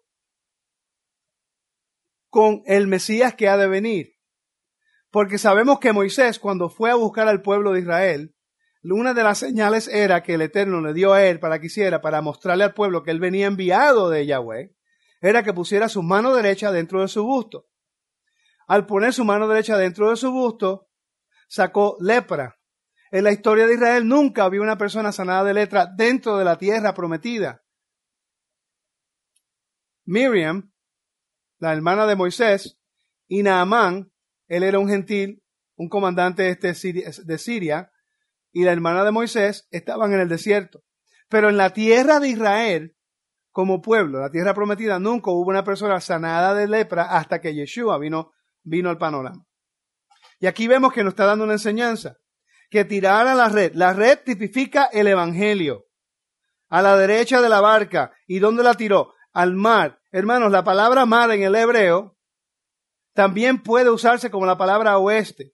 con el Mesías que ha de venir. Porque sabemos que Moisés, cuando fue a buscar al pueblo de Israel, una de las señales era que el Eterno le dio a él para que hiciera, para mostrarle al pueblo que él venía enviado de Yahweh, era que pusiera su mano derecha dentro de su busto. Al poner su mano derecha dentro de su busto, sacó lepra. En la historia de Israel nunca había una persona sanada de lepra dentro de la tierra prometida. Miriam la hermana de Moisés, y Naamán, él era un gentil, un comandante este de Siria, y la hermana de Moisés estaban en el desierto. Pero en la tierra de Israel, como pueblo, la tierra prometida, nunca hubo una persona sanada de lepra hasta que Yeshua vino, vino al panorama. Y aquí vemos que nos está dando una enseñanza, que tirar a la red. La red tipifica el evangelio. A la derecha de la barca. ¿Y dónde la tiró? Al mar. Hermanos, la palabra mar en el hebreo también puede usarse como la palabra oeste.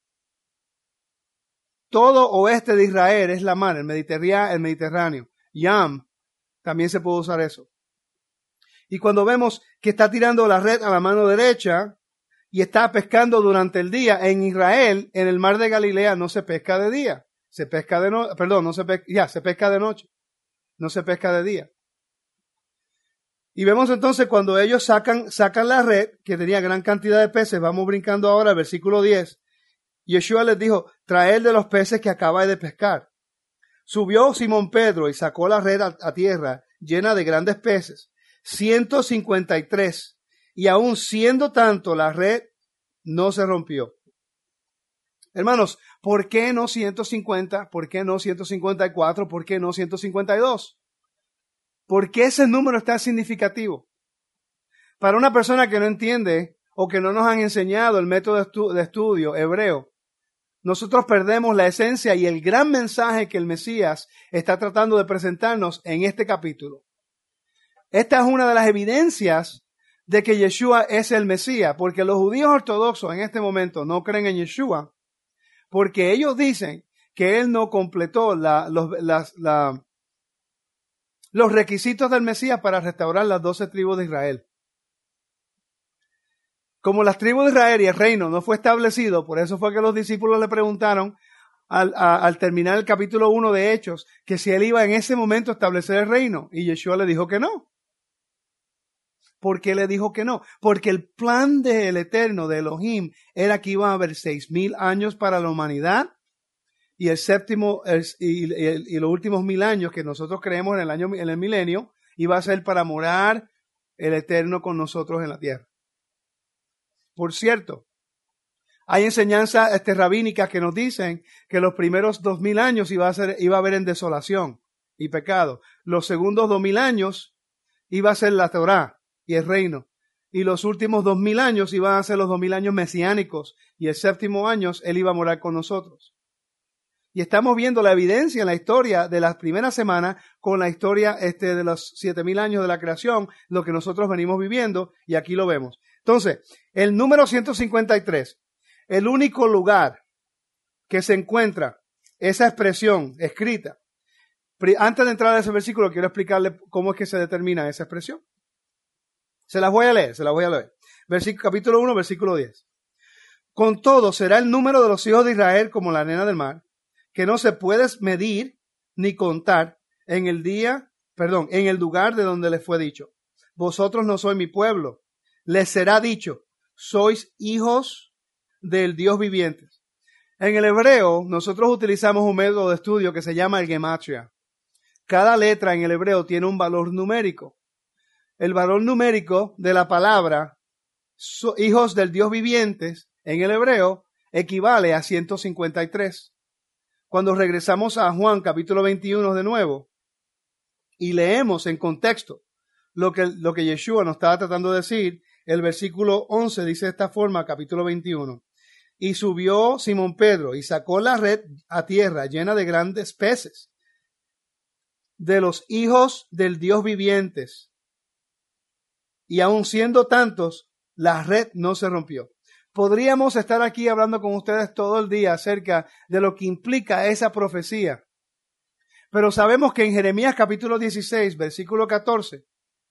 Todo oeste de Israel es la mar, el Mediterráneo, el Mediterráneo. Yam, también se puede usar eso. Y cuando vemos que está tirando la red a la mano derecha y está pescando durante el día, en Israel, en el mar de Galilea, no se pesca de día. Se pesca de noche, perdón, no se pesca, ya, se pesca de noche. No se pesca de día. Y vemos entonces cuando ellos sacan, sacan la red, que tenía gran cantidad de peces, vamos brincando ahora al versículo diez. Yeshua les dijo, traed de los peces que acabáis de pescar. Subió Simón Pedro y sacó la red a, a tierra, llena de grandes peces, ciento cincuenta y tres, y aun siendo tanto, la red no se rompió. Hermanos, ¿por qué no ciento cincuenta? ¿Por qué no ciento cincuenta y cuatro? ¿Por qué no ciento cincuenta y dos? ¿Por qué ese número es tan significativo? Para una persona que no entiende o que no nos han enseñado el método de, estu- de estudio hebreo, nosotros perdemos la esencia y el gran mensaje que el Mesías está tratando de presentarnos en este capítulo. Esta es una de las evidencias de que Yeshua es el Mesías, porque los judíos ortodoxos en este momento no creen en Yeshua, porque ellos dicen que él no completó la, los, las, la, los requisitos del Mesías para restaurar las doce tribus de Israel. Como las tribus de Israel y el reino no fue establecido, por eso fue que los discípulos le preguntaron al, a, al terminar el capítulo uno de Hechos, que si él iba en ese momento a establecer el reino, y Yeshua le dijo que no. ¿Por qué le dijo que no? Porque el plan del Eterno, de Elohim, era que iba a haber seis mil años para la humanidad, y el séptimo, el, y, y, y los últimos mil años que nosotros creemos en el año, en el milenio, iba a ser para morar el Eterno con nosotros en la tierra. Por cierto, hay enseñanzas este, rabínicas que nos dicen que los primeros dos mil años iba a ser, iba a haber en desolación y pecado. Los segundos dos mil años iba a ser la Torá y el reino. Y los últimos dos mil años iban a ser los dos mil años mesiánicos. Y el séptimo año él iba a morar con nosotros. Y estamos viendo la evidencia en la historia de las primeras semanas con la historia este, de los siete mil años de la creación, lo que nosotros venimos viviendo, y aquí lo vemos. Entonces, el número ciento cincuenta y tres, el único lugar que se encuentra esa expresión escrita. Antes de entrar a ese versículo, quiero explicarle cómo es que se determina esa expresión. Se las voy a leer, se las voy a leer. Versículo, capítulo uno, versículo diez. Con todo, será el número de los hijos de Israel como la arena del mar, que no se puede medir ni contar en el día, perdón, en el lugar de donde les fue dicho. Vosotros no sois mi pueblo. Les será dicho, sois hijos del Dios viviente. En el hebreo, nosotros utilizamos un método de estudio que se llama el gematria. Cada letra en el hebreo tiene un valor numérico. El valor numérico de la palabra so, hijos del Dios vivientes en el hebreo equivale a ciento cincuenta y tres. Cuando regresamos a Juan capítulo veintiuno de nuevo y leemos en contexto lo que, lo que Yeshua nos estaba tratando de decir, el versículo once dice de esta forma, capítulo veintiuno. Y subió Simón Pedro y sacó la red a tierra llena de grandes peces, de los hijos del Dios vivientes. Y aun siendo tantos, la red no se rompió. Podríamos estar aquí hablando con ustedes todo el día acerca de lo que implica esa profecía. Pero sabemos que en Jeremías capítulo dieciséis, versículo catorce,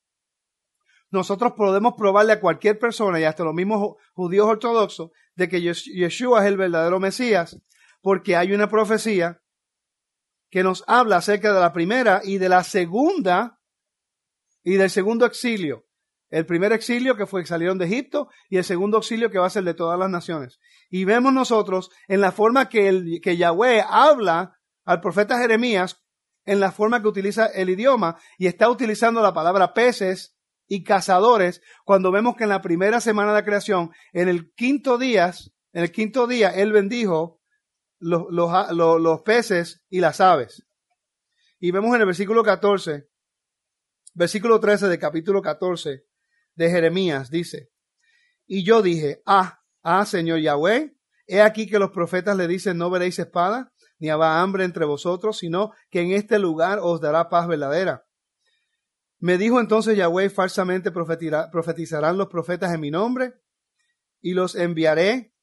nosotros podemos probarle a cualquier persona y hasta los mismos judíos ortodoxos de que Yeshua es el verdadero Mesías, porque hay una profecía que nos habla acerca de la primera y de la segunda y del segundo exilio. El primer exilio que fue que salieron de Egipto y el segundo exilio que va a ser de todas las naciones. Y vemos nosotros en la forma que, el, que Yahweh habla al profeta Jeremías, en la forma que utiliza el idioma y está utilizando la palabra peces y cazadores, cuando vemos que en la primera semana de la creación, en el quinto día, en el quinto día, Él bendijo los, los, los, los peces y las aves. Y vemos en el versículo catorce, versículo trece del capítulo catorce de Jeremías, dice, y yo dije, ah, ah, Señor Yahweh, he aquí que los profetas le dicen, no veréis espada, ni habrá hambre entre vosotros, sino que en este lugar os dará paz verdadera. Me dijo entonces Yahweh, falsamente profetizarán los profetas en mi nombre, y los enviaré,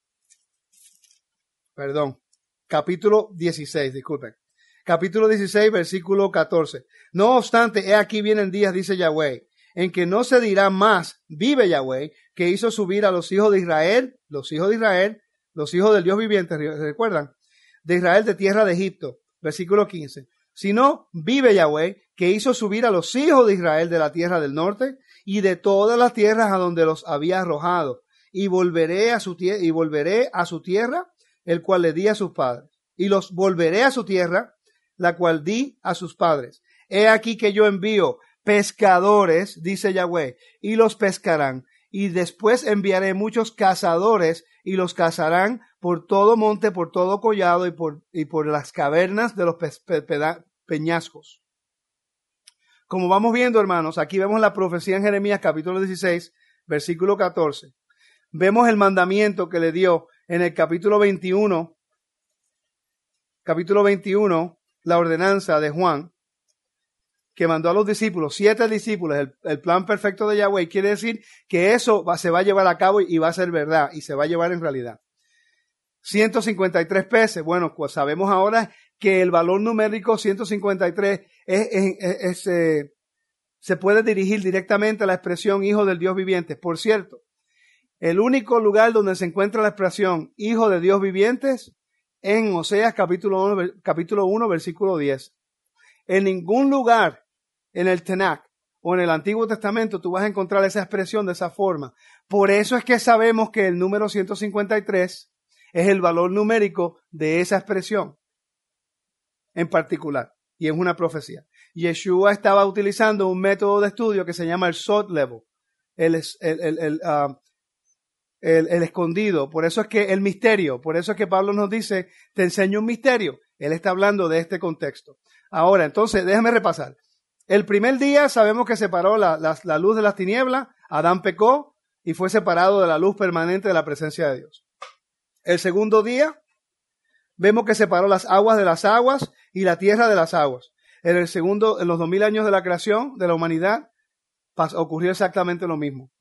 perdón, capítulo dieciséis, disculpen, capítulo dieciséis, versículo catorce. No obstante, he aquí vienen días, dice Yahweh, en que no se dirá más, vive Yahweh, que hizo subir a los hijos de Israel, los hijos de Israel, los hijos del Dios viviente, ¿recuerdan? De Israel de tierra de Egipto, versículo quince. Sino, vive Yahweh, que hizo subir a los hijos de Israel de la tierra del norte y de todas las tierras a donde los había arrojado, y volveré a su tierra, y volveré a su tierra, el cual le di a sus padres, y los volveré a su tierra, la cual di a sus padres. He aquí que yo envío pescadores, dice Yahweh, y los pescarán, y después enviaré muchos cazadores, y los cazarán por todo monte, por todo collado, y por, y por las cavernas de los pe, pe, pe, peñascos. Como vamos viendo, hermanos, aquí vemos la profecía en Jeremías capítulo dieciséis, versículo catorce. Vemos el mandamiento que le dio en el capítulo veintiuno, capítulo veintiuno, la ordenanza de Juan, que mandó a los discípulos, siete discípulos, el, el plan perfecto de Yahweh. Quiere decir que eso va, se va a llevar a cabo y va a ser verdad, y se va a llevar en realidad. ciento cincuenta y tres peces. Bueno, pues sabemos ahora que el valor numérico ciento cincuenta y tres es, es, es, es, eh, se puede dirigir directamente a la expresión hijo del Dios viviente. Por cierto, el único lugar donde se encuentra la expresión hijo de Dios viviente es en Oseas capítulo uno, capítulo uno, versículo diez. En ningún lugar en el Tanakh o en el Antiguo Testamento tú vas a encontrar esa expresión de esa forma. Por eso es que sabemos que el número ciento cincuenta y tres es el valor numérico de esa expresión en particular, y es una profecía. Yeshua estaba utilizando un método de estudio que se llama el Sod Level, el, el, el, el, uh, el, el escondido. Por eso es que el misterio, por eso es que Pablo nos dice, te enseño un misterio. Él está hablando de este contexto. Ahora, entonces, déjame repasar. El primer día sabemos que separó la, la, la luz de las tinieblas, Adán pecó y fue separado de la luz permanente de la presencia de Dios. El segundo día, vemos que separó las aguas de las aguas y la tierra de las aguas. En el segundo, en los dos mil años de la creación de la humanidad, ocurrió exactamente lo mismo.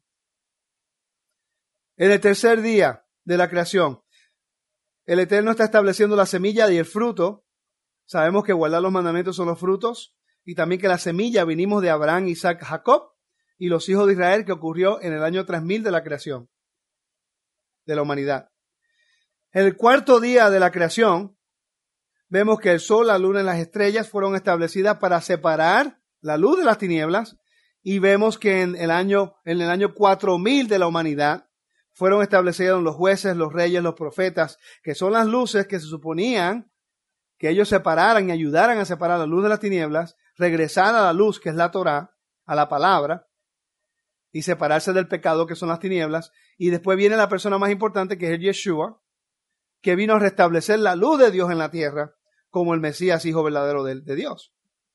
En el tercer día de la creación, el Eterno está estableciendo la semilla y el fruto. Sabemos que guardar los mandamientos son los frutos, y también que la semilla vinimos de Abraham, Isaac, Jacob y los hijos de Israel, que ocurrió en el año tres mil de la creación de la humanidad. En el cuarto día de la creación, vemos que el sol, la luna y las estrellas fueron establecidas para separar la luz de las tinieblas, y vemos que en el año, en el año cuatro mil de la humanidad fueron establecidos los jueces, los reyes, los profetas, que son las luces que se suponían que ellos separaran y ayudaran a separar la luz de las tinieblas, regresar a la luz, que es la Torá, a la palabra, y separarse del pecado, que son las tinieblas. Y después viene la persona más importante, que es el Yeshua, que vino a restablecer la luz de Dios en la tierra, como el Mesías, hijo verdadero de, de Dios.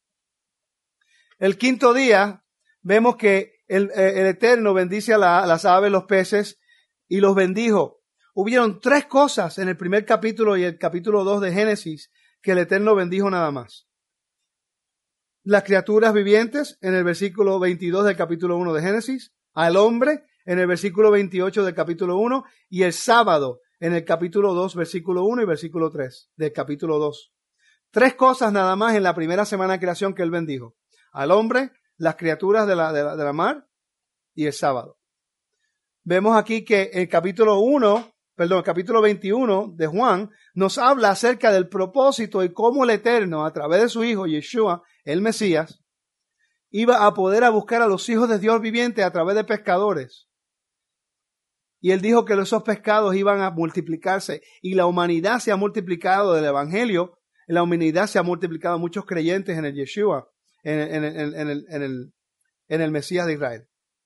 El quinto día, vemos que el, el Eterno bendice a, la, a las aves, los peces, y los bendijo. Hubieron tres cosas en el primer capítulo y el capítulo dos de Génesis que el Eterno bendijo nada más. Las criaturas vivientes en el versículo veintidós del capítulo uno de Génesis, al hombre en el versículo veintiocho del capítulo uno, y el sábado en el capítulo dos, versículo uno y versículo tres del capítulo dos. Tres cosas nada más en la primera semana de creación que él bendijo. Al hombre, las criaturas de la, de la, de la mar y el sábado. Vemos aquí que el capítulo uno, perdón, el capítulo veintiuno de Juan nos habla acerca del propósito y cómo el Eterno, a través de su Hijo Yeshua, el Mesías, iba a poder a buscar a los hijos de Dios viviente a través de pescadores. Y él dijo que esos pescados iban a multiplicarse, y la humanidad se ha multiplicado del Evangelio, la humanidad se ha multiplicado, muchos creyentes en el Yeshua, en, en, en, en, el, en, el, en el Mesías de Israel.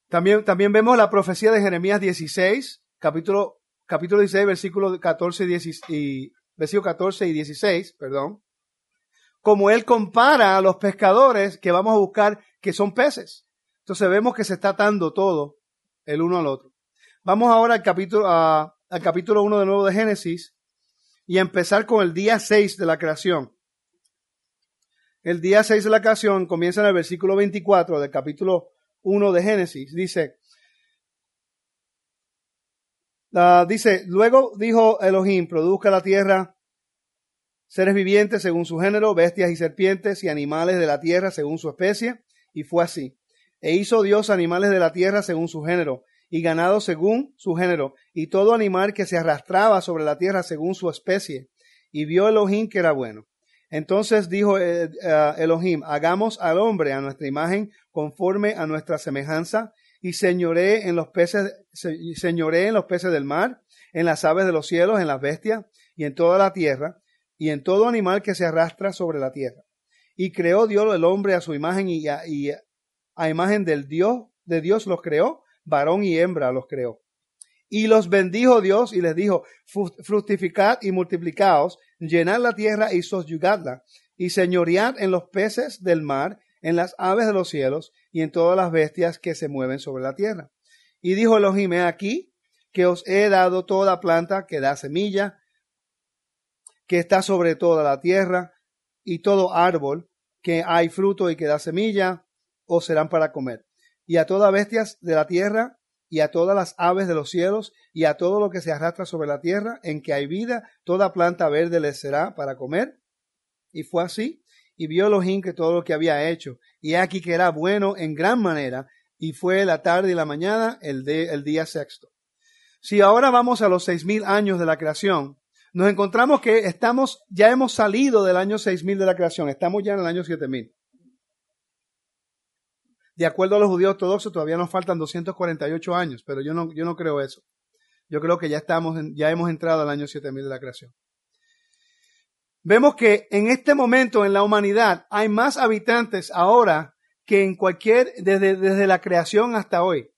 También, también vemos la profecía de Jeremías dieciséis, capítulo, capítulo dieciséis, versículo catorce y, diez, y versículo catorce y dieciséis, perdón. Como él compara a los pescadores que vamos a buscar que son peces. Entonces vemos que se está atando todo el uno al otro. Vamos ahora al capítulo, a, al capítulo uno de nuevo de Génesis y a empezar con el día seis de la creación. El día seis de la creación comienza en el versículo veinticuatro del capítulo uno de Génesis. Dice, uh, dice, luego dijo Elohim, produzca la tierra seres vivientes según su género, bestias y serpientes y animales de la tierra según su especie. Y fue así. E hizo Dios animales de la tierra según su género, y ganado según su género, y todo animal que se arrastraba sobre la tierra según su especie. Y vio Elohim que era bueno. Entonces dijo eh, uh, Elohim, hagamos al hombre a nuestra imagen, conforme a nuestra semejanza, y señoree en los peces, se, señoree en los peces del mar, en las aves de los cielos, en las bestias, y en toda la tierra, y en todo animal que se arrastra sobre la tierra. Y creó Dios el hombre a su imagen, y a, y a imagen del Dios, de Dios los creó, varón y hembra los creó. Y los bendijo Dios y les dijo, fructificad y multiplicaos, llenad la tierra y sosyugadla, y señoread en los peces del mar, en las aves de los cielos, y en todas las bestias que se mueven sobre la tierra. Y dijo Elohim, he aquí que os he dado toda planta que da semilla, que está sobre toda la tierra, y todo árbol que hay fruto y que da semilla, os serán para comer. Y a todas bestias de la tierra, y a todas las aves de los cielos, y a todo lo que se arrastra sobre la tierra, en que hay vida, toda planta verde les será para comer. Y fue así, y vio Elohim que todo lo que había hecho, y aquí que era bueno en gran manera, y fue la tarde y la mañana el, de, el día sexto. Si ahora vamos a los seis mil años de la creación, nos encontramos que estamos, ya hemos salido del año seis mil de la creación, estamos ya en el año siete mil. De acuerdo a los judíos ortodoxos, todavía nos faltan doscientos cuarenta y ocho años, pero yo no, yo no creo eso. Yo creo que ya estamos, en, ya hemos entrado al año siete mil de la creación. Vemos que en este momento en la humanidad hay más habitantes ahora que en cualquier, desde, desde la creación hasta hoy.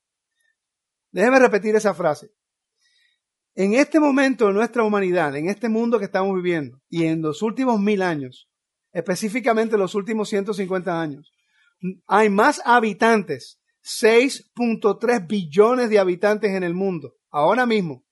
Déjeme repetir esa frase. En este momento en nuestra humanidad, en este mundo que estamos viviendo, y en los últimos mil años, específicamente los últimos ciento cincuenta años, hay más habitantes, seis punto tres billones de habitantes en el mundo, ahora mismo,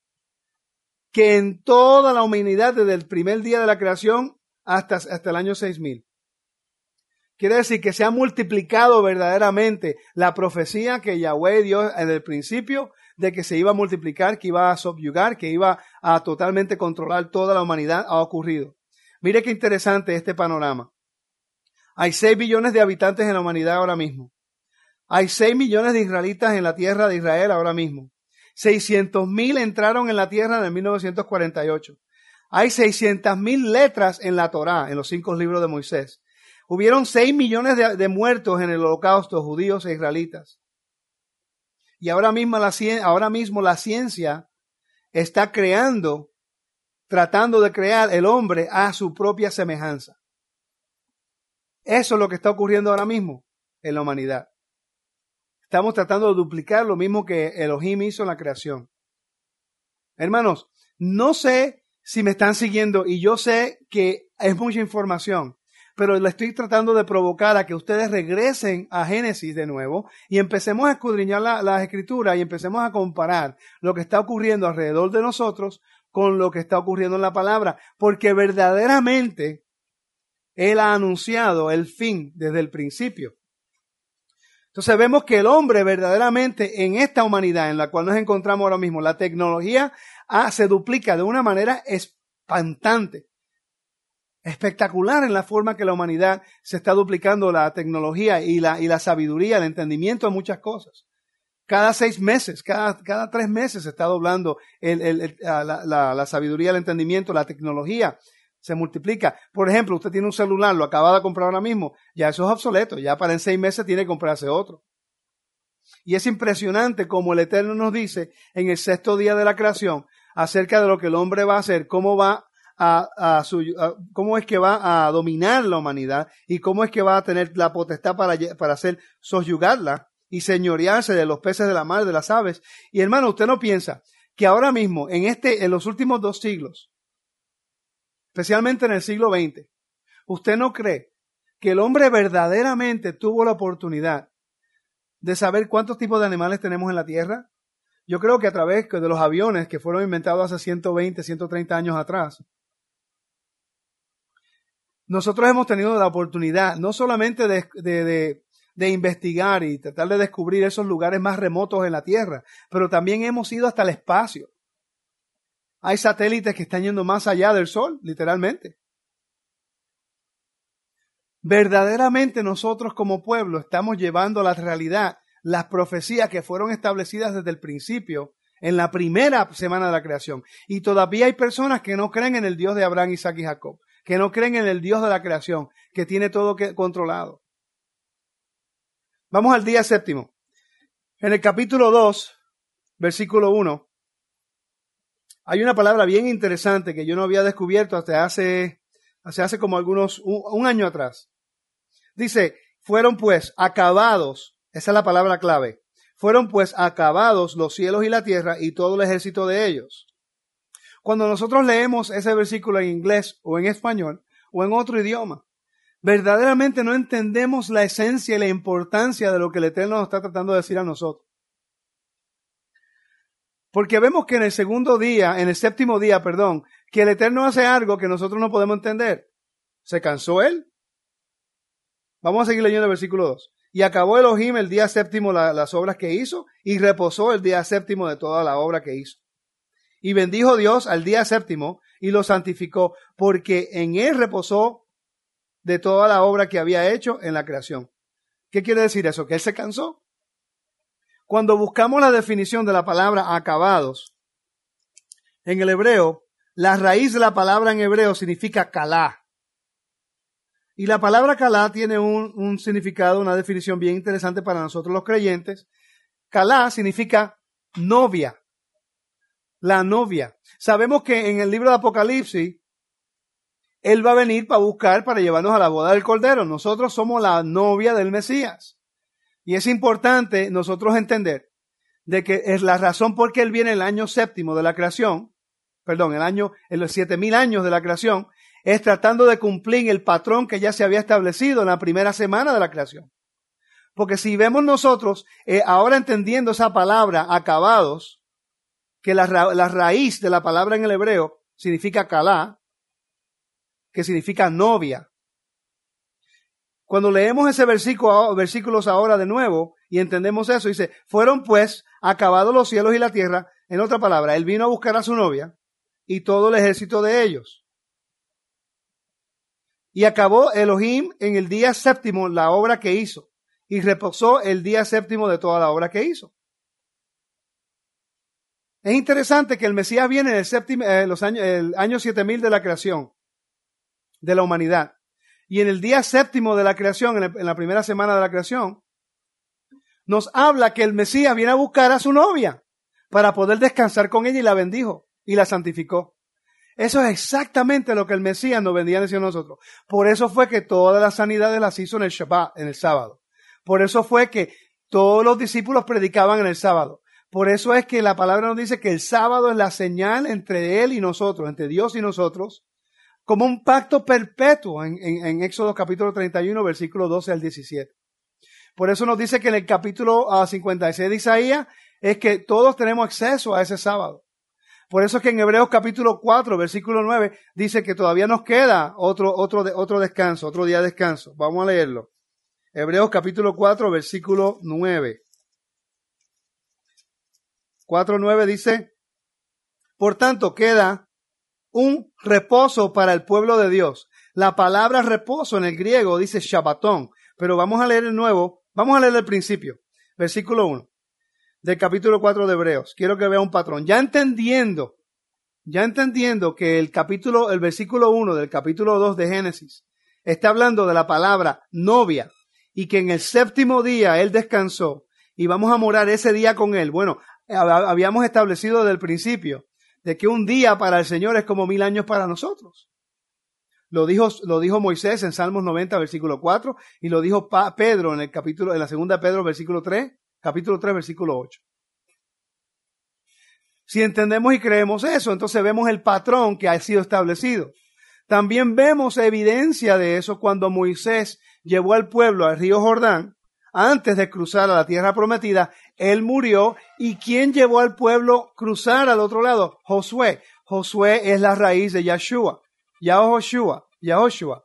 que en toda la humanidad desde el primer día de la creación hasta, hasta el año seis mil. Quiere decir que se ha multiplicado verdaderamente la profecía que Yahweh dio en el principio de que se iba a multiplicar, que iba a subyugar, que iba a totalmente controlar toda la humanidad, ha ocurrido. Mire qué interesante este panorama. Hay seis billones de habitantes en la humanidad ahora mismo. Hay seis millones de israelitas en la tierra de Israel ahora mismo. seiscientos mil entraron en la tierra en el mil novecientos cuarenta y ocho. Hay seiscientas mil letras en la Torá, en los cinco libros de Moisés. Hubieron seis millones de, de muertos en el holocausto, judíos e israelitas. Y ahora mismo, la, ahora mismo la ciencia está creando, tratando de crear el hombre a su propia semejanza. Eso es lo que está ocurriendo ahora mismo en la humanidad. Estamos tratando de duplicar lo mismo que Elohim hizo en la creación. Hermanos, no sé si me están siguiendo y yo sé que es mucha información, pero le estoy tratando de provocar a que ustedes regresen a Génesis de nuevo y empecemos a escudriñar la, las escrituras y empecemos a comparar lo que está ocurriendo alrededor de nosotros con lo que está ocurriendo en la palabra, porque verdaderamente Él ha anunciado el fin desde el principio. Entonces vemos que el hombre verdaderamente en esta humanidad en la cual nos encontramos ahora mismo, la tecnología ah, se duplica de una manera espantante, espectacular en la forma que la humanidad se está duplicando la tecnología y la, y la sabiduría, el entendimiento de muchas cosas. Cada seis meses, cada, cada tres meses se está doblando el, el, el, la, la, la sabiduría, el entendimiento, la tecnología. Se multiplica. Por ejemplo, usted tiene un celular, lo acaba de comprar ahora mismo, ya eso es obsoleto, ya para en seis meses tiene que comprarse otro. Y es impresionante como el Eterno nos dice en el sexto día de la creación acerca de lo que el hombre va a hacer, cómo va a, a, su, a cómo es que va a dominar la humanidad y cómo es que va a tener la potestad para, para hacer sosyugarla y señorearse de los peces de la mar, de las aves. Y hermano, usted no piensa que ahora mismo, en este, en los últimos dos siglos, especialmente en el siglo veinte, usted no cree que el hombre verdaderamente tuvo la oportunidad de saber cuántos tipos de animales tenemos en la tierra. Yo creo que a través de los aviones que fueron inventados hace ciento veinte, ciento treinta años atrás, nosotros hemos tenido la oportunidad no solamente de, de, de, de investigar y tratar de descubrir esos lugares más remotos en la tierra, pero también hemos ido hasta el espacio. Hay satélites que están yendo más allá del Sol, literalmente. Verdaderamente nosotros como pueblo estamos llevando a la realidad las profecías que fueron establecidas desde el principio, en la primera semana de la creación. Y todavía hay personas que no creen en el Dios de Abraham, Isaac y Jacob, que no creen en el Dios de la creación, que tiene todo controlado. Vamos al día séptimo. En el capítulo dos, versículo uno, hay una palabra bien interesante que yo no había descubierto hasta hace, hasta hace como algunos, un, un año atrás. Dice, fueron pues acabados, esa es la palabra clave, fueron pues acabados los cielos y la tierra y todo el ejército de ellos. Cuando nosotros leemos ese versículo en inglés o en español o en otro idioma, verdaderamente no entendemos la esencia y la importancia de lo que el Eterno nos está tratando de decir a nosotros. Porque vemos que en el segundo día, en el séptimo día, perdón, que el Eterno hace algo que nosotros no podemos entender. ¿Se cansó él? Vamos a seguir leyendo el versículo dos. Y acabó Elohim el día séptimo la, las obras que hizo y reposó el día séptimo de toda la obra que hizo. Y bendijo Dios al día séptimo y lo santificó porque en él reposó de toda la obra que había hecho en la creación. ¿Qué quiere decir eso? ¿Que él se cansó? Cuando buscamos la definición de la palabra acabados, en el hebreo, la raíz de la palabra en hebreo significa kalá. Y la palabra kalá tiene un, un significado, una definición bien interesante para nosotros los creyentes. Kalá significa novia. La novia. Sabemos que en el libro de Apocalipsis, Él va a venir para buscar, para llevarnos a la boda del Cordero. Nosotros somos la novia del Mesías. Y es importante nosotros entender de que es la razón por qué Él viene el año séptimo de la creación, perdón, el año, en los siete mil años de la creación, es tratando de cumplir el patrón que ya se había establecido en la primera semana de la creación. Porque si vemos nosotros, eh, ahora entendiendo esa palabra, acabados, que la, ra la raíz de la palabra en el hebreo significa kalá, que significa novia. Cuando leemos ese versículo, versículos ahora de nuevo y entendemos eso, dice, fueron pues acabados los cielos y la tierra. En otra palabra, Él vino a buscar a su novia y todo el ejército de ellos. Y acabó Elohim en el día séptimo la obra que hizo y reposó el día séptimo de toda la obra que hizo. Es interesante que el Mesías viene en el, séptimo, eh, los años, el año siete mil de la creación de la humanidad. Y en el día séptimo de la creación, en, el, en la primera semana de la creación, nos habla que el Mesías viene a buscar a su novia para poder descansar con ella y la bendijo y la santificó. Eso es exactamente lo que el Mesías nos vendía a decir a nosotros. Por eso fue que todas las sanidades las hizo en el Shabbat, en el sábado. Por eso fue que todos los discípulos predicaban en el sábado. Por eso es que la palabra nos dice que el sábado es la señal entre Él y nosotros, entre Dios y nosotros, como un pacto perpetuo en, en, en Éxodo capítulo treinta y uno, versículo doce al diecisiete. Por eso nos dice que en el capítulo uh, cincuenta y seis de Isaías es que todos tenemos acceso a ese sábado. Por eso es que en Hebreos capítulo cuatro, versículo nueve, dice que todavía nos queda otro, otro, de, otro descanso, otro día de descanso. Vamos a leerlo. Hebreos capítulo cuatro, versículo nueve. cuatro nueve dice, por tanto queda un reposo para el pueblo de Dios. La palabra reposo en el griego dice Shabbatón, pero vamos a leer el nuevo, vamos a leer el principio, versículo uno del capítulo cuatro de Hebreos. Quiero que vea un patrón. Ya entendiendo, ya entendiendo que el capítulo, el versículo uno del capítulo dos de Génesis está hablando de la palabra novia y que en el séptimo día Él descansó y vamos a morar ese día con Él. Bueno, habíamos establecido desde el principio de que un día para el Señor es como mil años para nosotros. Lo dijo, lo dijo Moisés en Salmos noventa, versículo cuatro, y lo dijo pa- Pedro en el capítulo, en la segunda de Pedro, versículo tres, capítulo tres, versículo ocho. Si entendemos y creemos eso, entonces vemos el patrón que ha sido establecido. También vemos evidencia de eso cuando Moisés llevó al pueblo al río Jordán. Antes de cruzar a la tierra prometida, él murió. ¿Y quién llevó al pueblo cruzar al otro lado? Josué. Josué es la raíz de Yahshua. Yahoshua. Yahoshua.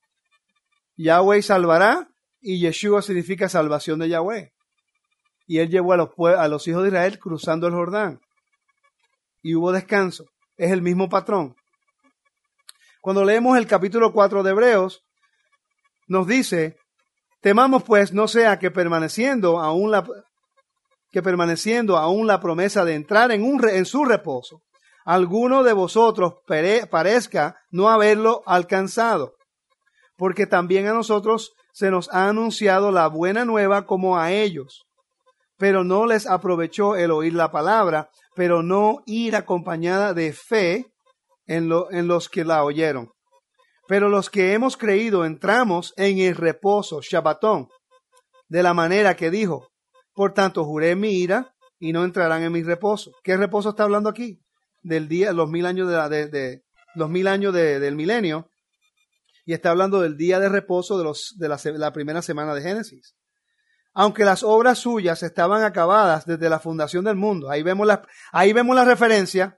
Yahweh salvará y Yeshua significa salvación de Yahweh. Y él llevó a los, a los hijos de Israel cruzando el Jordán. Y hubo descanso. Es el mismo patrón. Cuando leemos el capítulo cuatro de Hebreos, nos dice, temamos pues no sea que permaneciendo aún la, que permaneciendo aún la promesa de entrar en, un, en su reposo, alguno de vosotros pere, parezca no haberlo alcanzado. Porque también a nosotros se nos ha anunciado la buena nueva como a ellos. Pero no les aprovechó el oír la palabra, pero no ir acompañada de fe en, lo, en los que la oyeron. Pero los que hemos creído entramos en el reposo, Shabbatón, de la manera que dijo, por tanto juré en mi ira y no entrarán en mi reposo. ¿Qué reposo está hablando aquí? Del día, los mil años de, la, de, de los mil años de, del milenio, y está hablando del día de reposo de los de la, la primera semana de Génesis. Aunque las obras suyas estaban acabadas desde la fundación del mundo. Ahí vemos la, ahí vemos la referencia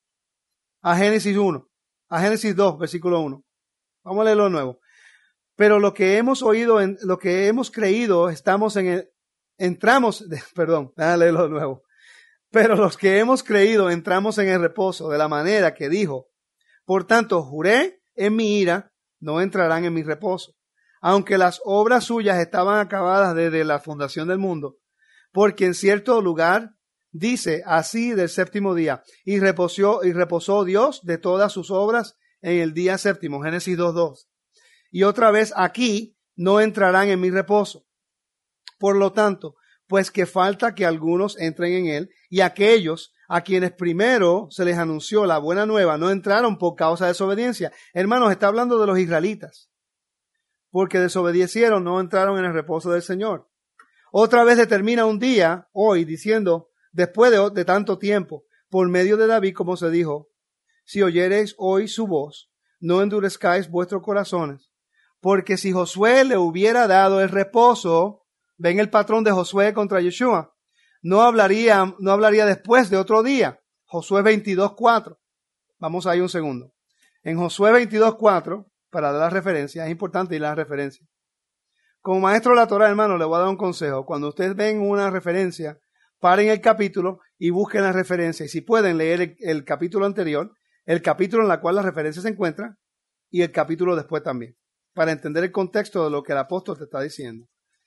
a Génesis uno, a Génesis dos, versículo uno. Vamos a leerlo de nuevo. Pero lo que hemos oído, en, lo que hemos creído, estamos en el, entramos, de, perdón, déjame leerlo de nuevo. Pero los que hemos creído entramos en el reposo de la manera que dijo. Por tanto, juré en mi ira, no entrarán en mi reposo. Aunque las obras suyas estaban acabadas desde la fundación del mundo, porque en cierto lugar dice así del séptimo día, y reposó, y reposó Dios de todas sus obras en el día séptimo, Génesis dos dos. Y otra vez aquí, no entrarán en mi reposo. Por lo tanto, pues que falta que algunos entren en él, y aquellos a quienes primero se les anunció la buena nueva no entraron por causa de desobediencia. Hermanos, está hablando de los israelitas. Porque desobedecieron, no entraron en el reposo del Señor. Otra vez determina un día, hoy, diciendo, después de, de tanto tiempo, por medio de David, como se dijo, si oyereis hoy su voz, no endurezcáis vuestros corazones. Porque si Josué le hubiera dado el reposo, ven el patrón de Josué contra Yeshua, no hablaría, no hablaría después de otro día. Josué veintidós cuatro. Vamos ahí un segundo. En Josué veintidós cuatro, para dar la referencia, es importante ir a la referencia. Como maestro de la Torah, hermano, le voy a dar un consejo. Cuando ustedes ven una referencia, paren el capítulo y busquen la referencia. Y si pueden leer el, el capítulo anterior, el capítulo en el cual la referencia se encuentra, y el capítulo después también, para entender el contexto de lo que el apóstol te está diciendo.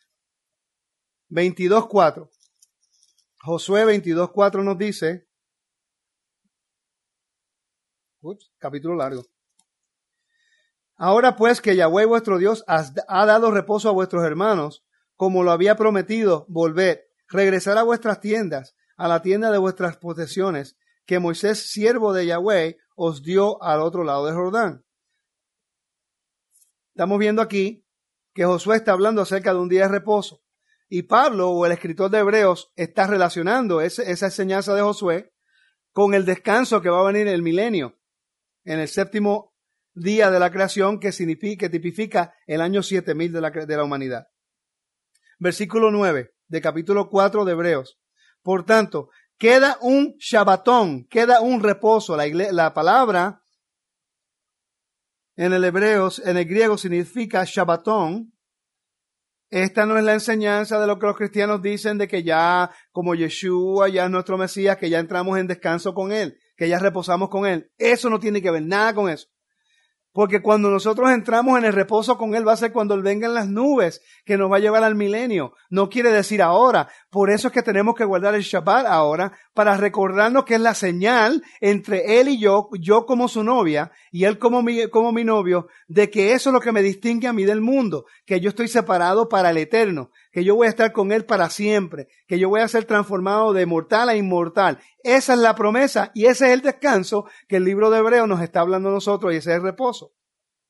veintidós cuatro. Josué veintidós cuatro nos dice, ups, capítulo largo. Ahora pues que Yahweh vuestro Dios ha dado reposo a vuestros hermanos, como lo había prometido, volved, regresar a vuestras tiendas, a la tienda de vuestras posesiones, que Moisés, siervo de Yahweh, os dio al otro lado del Jordán. Estamos viendo aquí que Josué está hablando acerca de un día de reposo. Y Pablo, o el escritor de Hebreos, está relacionando ese, esa enseñanza de Josué con el descanso que va a venir en el milenio, en el séptimo día de la creación, que significa, que tipifica el año siete mil de la, de la humanidad. Versículo nueve de capítulo cuatro de Hebreos. Por tanto, queda un Shabbatón, queda un reposo. La, la palabra en el Hebreos, en el griego significa Shabbatón. Esta no es la enseñanza de lo que los cristianos dicen de que ya, como Yeshua, ya es nuestro Mesías, que ya entramos en descanso con Él, que ya reposamos con Él. Eso no tiene que ver nada con eso. Porque cuando nosotros entramos en el reposo con Él va a ser cuando Él venga en las nubes, que nos va a llevar al milenio. No quiere decir ahora. Por eso es que tenemos que guardar el Shabbat ahora, para recordarnos que es la señal entre Él y yo, yo como su novia, y Él como mi, como mi novio, de que eso es lo que me distingue a mí del mundo, que yo estoy separado para el eterno, que yo voy a estar con Él para siempre, que yo voy a ser transformado de mortal a inmortal. Esa es la promesa y ese es el descanso que el libro de Hebreos nos está hablando a nosotros, y ese es el reposo.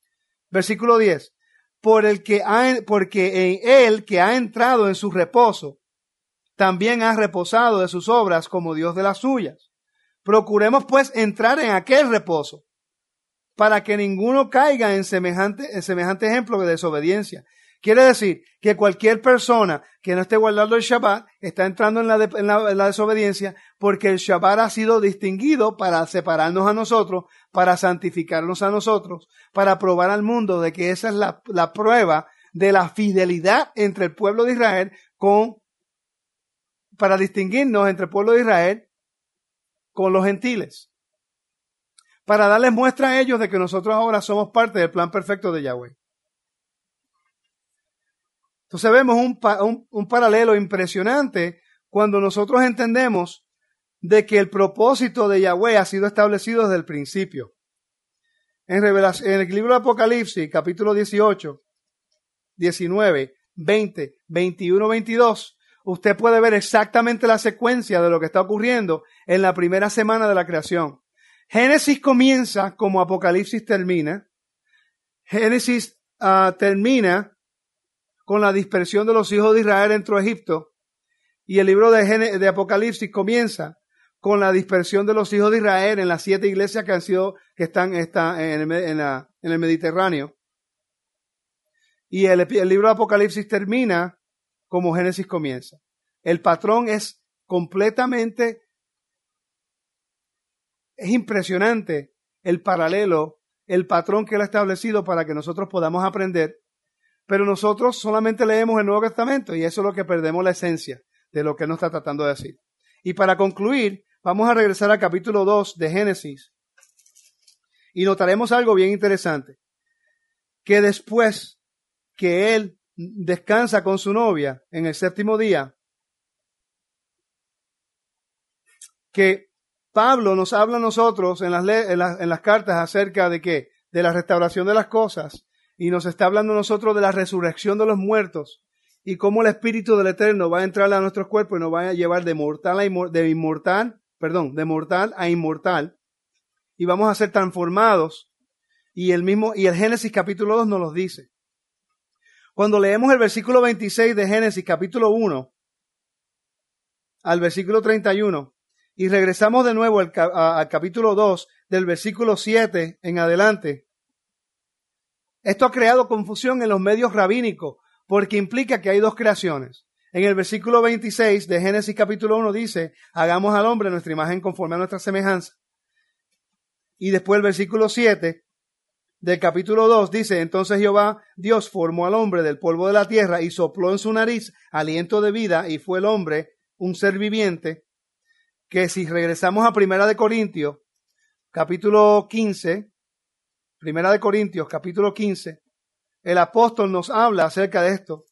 Versículo diez. Por el que ha, porque en él que ha entrado en su reposo, también ha reposado de sus obras como Dios de las suyas. Procuremos pues entrar en aquel reposo, para que ninguno caiga en semejante, en semejante ejemplo de desobediencia. Quiere decir que cualquier persona que no esté guardando el Shabbat está entrando en la, de, en, la, en la desobediencia, porque el Shabbat ha sido distinguido para separarnos a nosotros, para santificarnos a nosotros, para probar al mundo de que esa es la, la prueba de la fidelidad entre el pueblo de Israel con, para distinguirnos entre el pueblo de Israel con los gentiles, para darles muestra a ellos de que nosotros ahora somos parte del plan perfecto de Yahweh. Entonces vemos un, un, un paralelo impresionante cuando nosotros entendemos de que el propósito de Yahweh ha sido establecido desde el principio. En, Revelación, en el libro de Apocalipsis, capítulo dieciocho, diecinueve, veinte, veintiuno, veintidós, usted puede ver exactamente la secuencia de lo que está ocurriendo en la primera semana de la creación. Génesis comienza como Apocalipsis termina. Génesis uh, termina con la dispersión de los hijos de Israel dentro de Egipto. Y el libro de, Gen- de Apocalipsis comienza con la dispersión de los hijos de Israel en las siete iglesias que han sido, que están, están en, el, en, la, en el Mediterráneo. Y el, el libro de Apocalipsis termina como Génesis comienza. El patrón es completamente, es impresionante el paralelo, el patrón que él ha establecido para que nosotros podamos aprender. Pero nosotros solamente leemos el Nuevo Testamento y eso es lo que perdemos la esencia de lo que nos está tratando de decir. Y para concluir, vamos a regresar al capítulo dos de Génesis y notaremos algo bien interesante. Que después que él descansa con su novia en el séptimo día, que Pablo nos habla a nosotros en las, en las, en las cartas acerca de qué, de la restauración de las cosas. Y nos está hablando a nosotros de la resurrección de los muertos y cómo el Espíritu del Eterno va a entrar a nuestros cuerpos y nos va a llevar de mortal a inmortal, de inmortal, perdón, de mortal a inmortal y vamos a ser transformados. Y el mismo, y el Génesis capítulo dos nos los dice. Cuando leemos el versículo veintiséis de Génesis capítulo uno al versículo treinta y uno y regresamos de nuevo al, al capítulo dos del versículo siete en adelante, esto ha creado confusión en los medios rabínicos porque implica que hay dos creaciones. En el versículo veintiséis de Génesis capítulo uno dice, hagamos al hombre nuestra imagen conforme a nuestra semejanza. Y después el versículo siete del capítulo dos dice, entonces Jehová Dios formó al hombre del polvo de la tierra y sopló en su nariz aliento de vida y fue el hombre un ser viviente. Que si regresamos a Primera de Corintios, capítulo quince, Primera de Corintios, capítulo quince, el apóstol nos habla acerca de esto.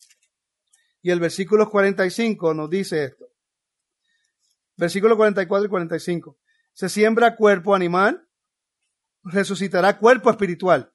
Y el versículo cuarenta y cinco nos dice esto. Versículo cuarenta y cuatro y cuarenta y cinco. Se siembra cuerpo animal, resucitará cuerpo espiritual.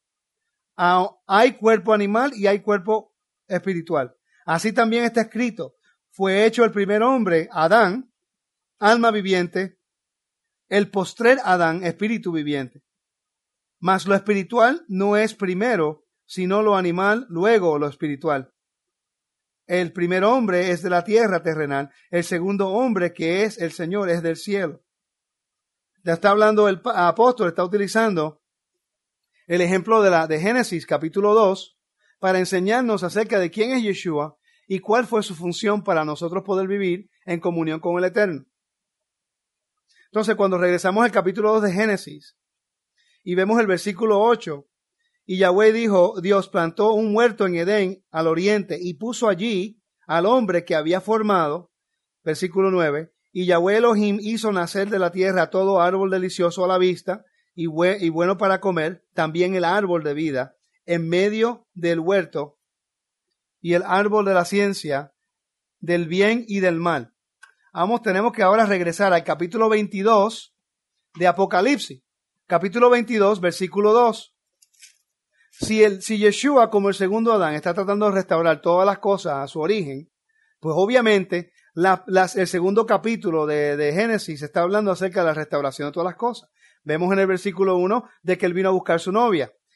Hay cuerpo animal y hay cuerpo espiritual. Así también está escrito. Fue hecho el primer hombre, Adán, alma viviente, el postrer Adán, espíritu viviente. Mas lo espiritual no es primero, sino lo animal, luego lo espiritual. El primer hombre es de la tierra terrenal, el segundo hombre que es el Señor es del cielo. Ya está hablando el apóstol, está utilizando el ejemplo de la de Génesis capítulo dos para enseñarnos acerca de quién es Yeshua y cuál fue su función para nosotros poder vivir en comunión con el Eterno. Entonces, cuando regresamos al capítulo dos de Génesis y vemos el versículo ocho, y Yahweh dijo, Dios plantó un huerto en Edén al oriente y puso allí al hombre que había formado, versículo nueve, y Yahweh Elohim hizo nacer de la tierra todo árbol delicioso a la vista y, bue- y bueno para comer, también el árbol de vida en medio del huerto y el árbol de la ciencia del bien y del mal. Vamos, tenemos que ahora regresar al capítulo veintidós de Apocalipsis. Capítulo veintidós, versículo dos. Si, el, si Yeshua, como el segundo Adán, está tratando de restaurar todas las cosas a su origen, pues obviamente la, las, el segundo capítulo de, de Génesis está hablando acerca de la restauración de todas las cosas. Vemos en el versículo uno de que él vino a buscar su novia.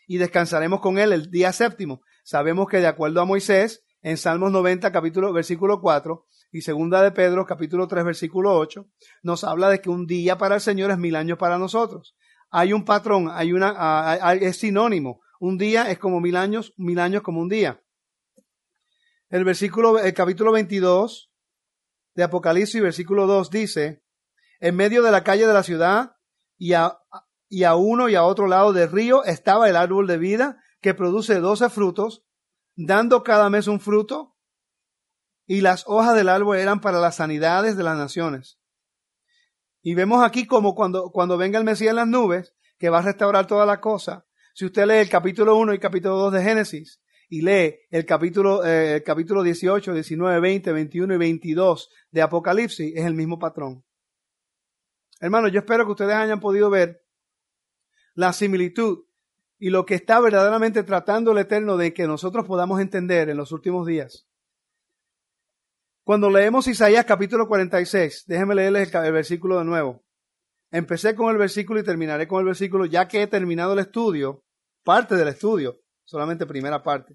y descansaremos con él el día séptimo. Sabemos que de acuerdo a Moisés, en Salmos noventa, capítulo, versículo cuatro, y segunda de Pedro, capítulo tres, versículo ocho, nos habla de que un día para el Señor es mil años para nosotros. Hay un patrón, hay una, hay, es sinónimo. Un día es como mil años, mil años como un día. El versículo, el capítulo veintidós de Apocalipsis, versículo dos dice, en medio de la calle de la ciudad y a, y a uno y a otro lado del río estaba el árbol de vida que produce doce frutos, dando cada mes un fruto, y las hojas del árbol eran para las sanidades de las naciones. Y vemos aquí como cuando, cuando venga el Mesías en las nubes, que va a restaurar toda la cosa. Si usted lee el capítulo uno y capítulo dos de Génesis, y lee el capítulo, eh, el capítulo dieciocho, diecinueve, veinte, veintiuno y veintidós de Apocalipsis, es el mismo patrón. Hermanos, yo espero que ustedes hayan podido ver la similitud y lo que está verdaderamente tratando el Eterno de que nosotros podamos entender en los últimos días. Cuando leemos Isaías capítulo cuarenta y seis, déjenme leerles el, el versículo de nuevo. Empecé con el versículo y terminaré con el versículo, ya que he terminado el estudio, parte del estudio, solamente primera parte.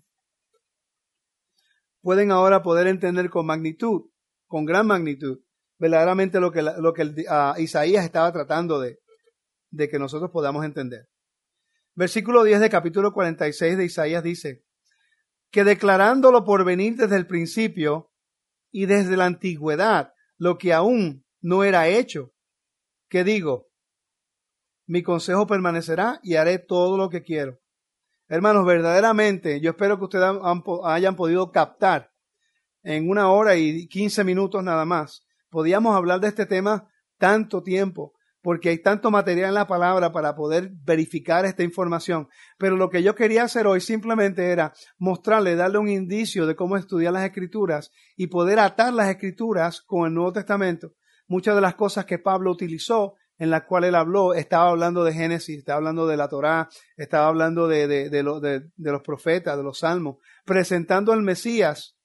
Pueden ahora poder entender con magnitud, con gran magnitud, verdaderamente lo que, lo que el, uh, Isaías estaba tratando de, de que nosotros podamos entender. Versículo diez de capítulo cuarenta y seis de Isaías dice, que declarándolo por venir desde el principio y desde la antigüedad, lo que aún no era hecho, que digo, mi consejo permanecerá y haré todo lo que quiero. Hermanos, verdaderamente, yo espero que ustedes han, hayan podido captar en una hora y quince minutos nada más. Podíamos hablar de este tema tanto tiempo, porque hay tanto material en la palabra para poder verificar esta información. Pero lo que yo quería hacer hoy simplemente era mostrarle, darle un indicio de cómo estudiar las Escrituras y poder atar las Escrituras con el Nuevo Testamento. Muchas de las cosas que Pablo utilizó, en las cuales él habló, estaba hablando de Génesis, estaba hablando de la Torá, estaba hablando de, de, de, lo, de, de los profetas, de los salmos, presentando al Mesías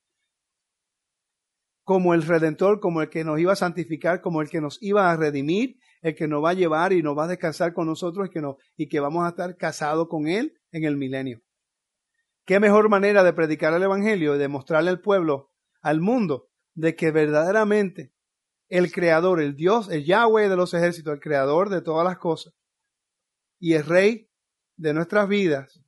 como el Redentor, como el que nos iba a santificar, como el que nos iba a redimir, el que nos va a llevar y nos va a descansar con nosotros y que, nos, y que vamos a estar casados con Él en el milenio. ¿Qué mejor manera de predicar el Evangelio y de mostrarle al pueblo, al mundo, de que verdaderamente el Creador, el Dios, el Yahweh de los ejércitos, el Creador de todas las cosas y el Rey de nuestras vidas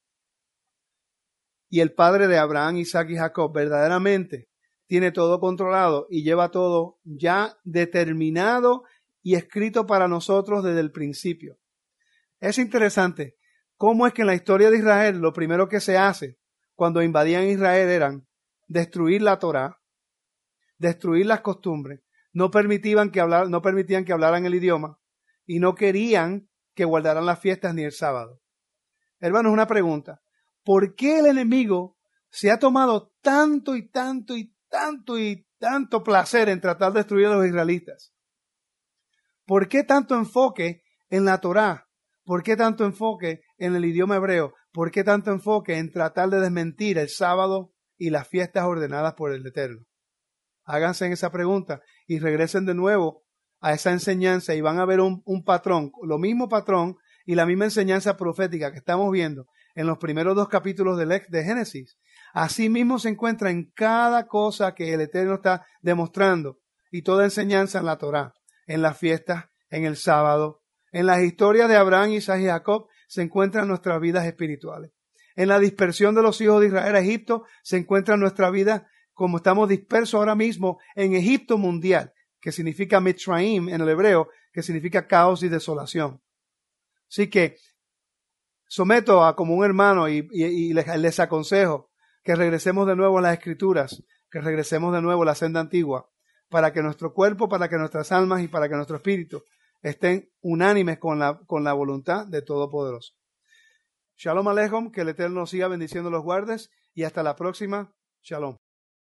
y el Padre de Abraham, Isaac y Jacob, verdaderamente tiene todo controlado y lleva todo ya determinado y escrito para nosotros desde el principio? Es interesante cómo es que en la historia de Israel lo primero que se hace cuando invadían Israel eran destruir la Torá, destruir las costumbres, no permitían que hablar, no permitían que hablaran el idioma y no querían que guardaran las fiestas ni el sábado. Hermanos, una pregunta. ¿Por qué el enemigo se ha tomado tanto y tanto y tanto y tanto placer en tratar de destruir a los israelitas? ¿Por qué tanto enfoque en la Torá? ¿Por qué tanto enfoque en el idioma hebreo? ¿Por qué tanto enfoque en tratar de desmentir el sábado y las fiestas ordenadas por el Eterno? Háganse en esa pregunta y regresen de nuevo a esa enseñanza y van a ver un, un patrón, lo mismo patrón y la misma enseñanza profética que estamos viendo en los primeros dos capítulos de, de Génesis. Así mismo se encuentra en cada cosa que el Eterno está demostrando y toda enseñanza en la Torá, en las fiestas, en el sábado, en las historias de Abraham, Isaac y Jacob se encuentran nuestras vidas espirituales. En la dispersión de los hijos de Israel a Egipto se encuentra nuestra vida como estamos dispersos ahora mismo en Egipto mundial, que significa Mitzrayim en el hebreo, que significa caos y desolación. Así que someto a como un hermano y, y, y les, les aconsejo que regresemos de nuevo a las Escrituras, que regresemos de nuevo a la senda antigua, para que nuestro cuerpo, para que nuestras almas y para que nuestro espíritu estén unánimes con la, con la voluntad de Todopoderoso. Shalom Aleichem, que el Eterno siga bendiciendo los guardes y hasta la próxima. Shalom.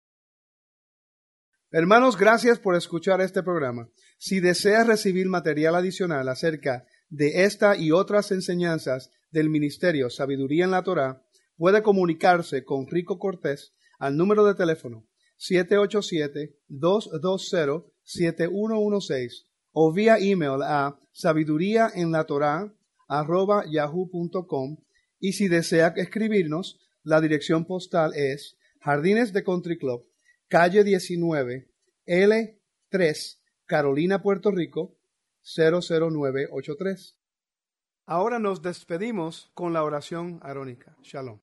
Hermanos, gracias por escuchar este programa. Si deseas recibir material adicional acerca de esta y otras enseñanzas del Ministerio Sabiduría en la Torá, puede comunicarse con Rico Cortés al número de teléfono siete ocho siete, dos dos cero, siete uno uno seis o vía email a sabiduría en la torá arroba yahoo punto com Y si desea escribirnos, la dirección postal es Jardines de Country Club, calle diecinueve, L tres, Carolina, Puerto Rico, cero cero nueve ocho tres. Ahora nos despedimos con la oración arónica. Shalom.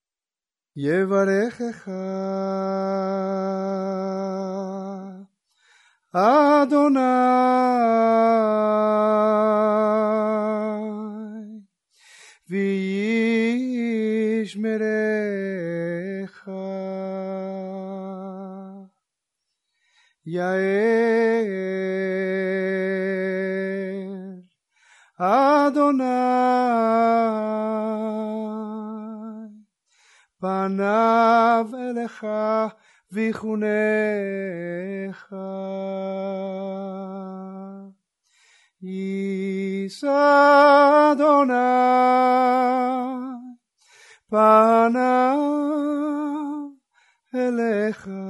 Yevarechecha Adonai v'yishmerecha Yair Adonai panav elecha v'chunecha Yisa Adonai panav elecha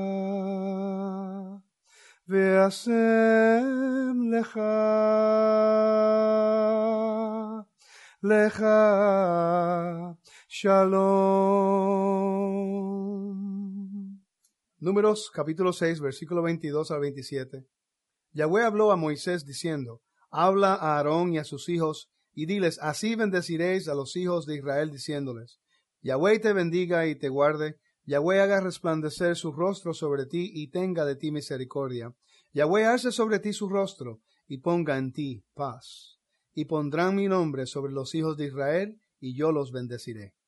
ve'asem lecha lecha shalom. Números capítulo seis, versículo veintidós al veintisiete. Yahweh habló a Moisés diciendo, habla a Aarón y a sus hijos, y diles, así bendeciréis a los hijos de Israel, diciéndoles, Yahweh te bendiga y te guarde, Yahweh haga resplandecer su rostro sobre ti y tenga de ti misericordia. Yahweh alce sobre ti su rostro y ponga en ti paz. Y pondrán mi nombre sobre los hijos de Israel, y yo los bendeciré.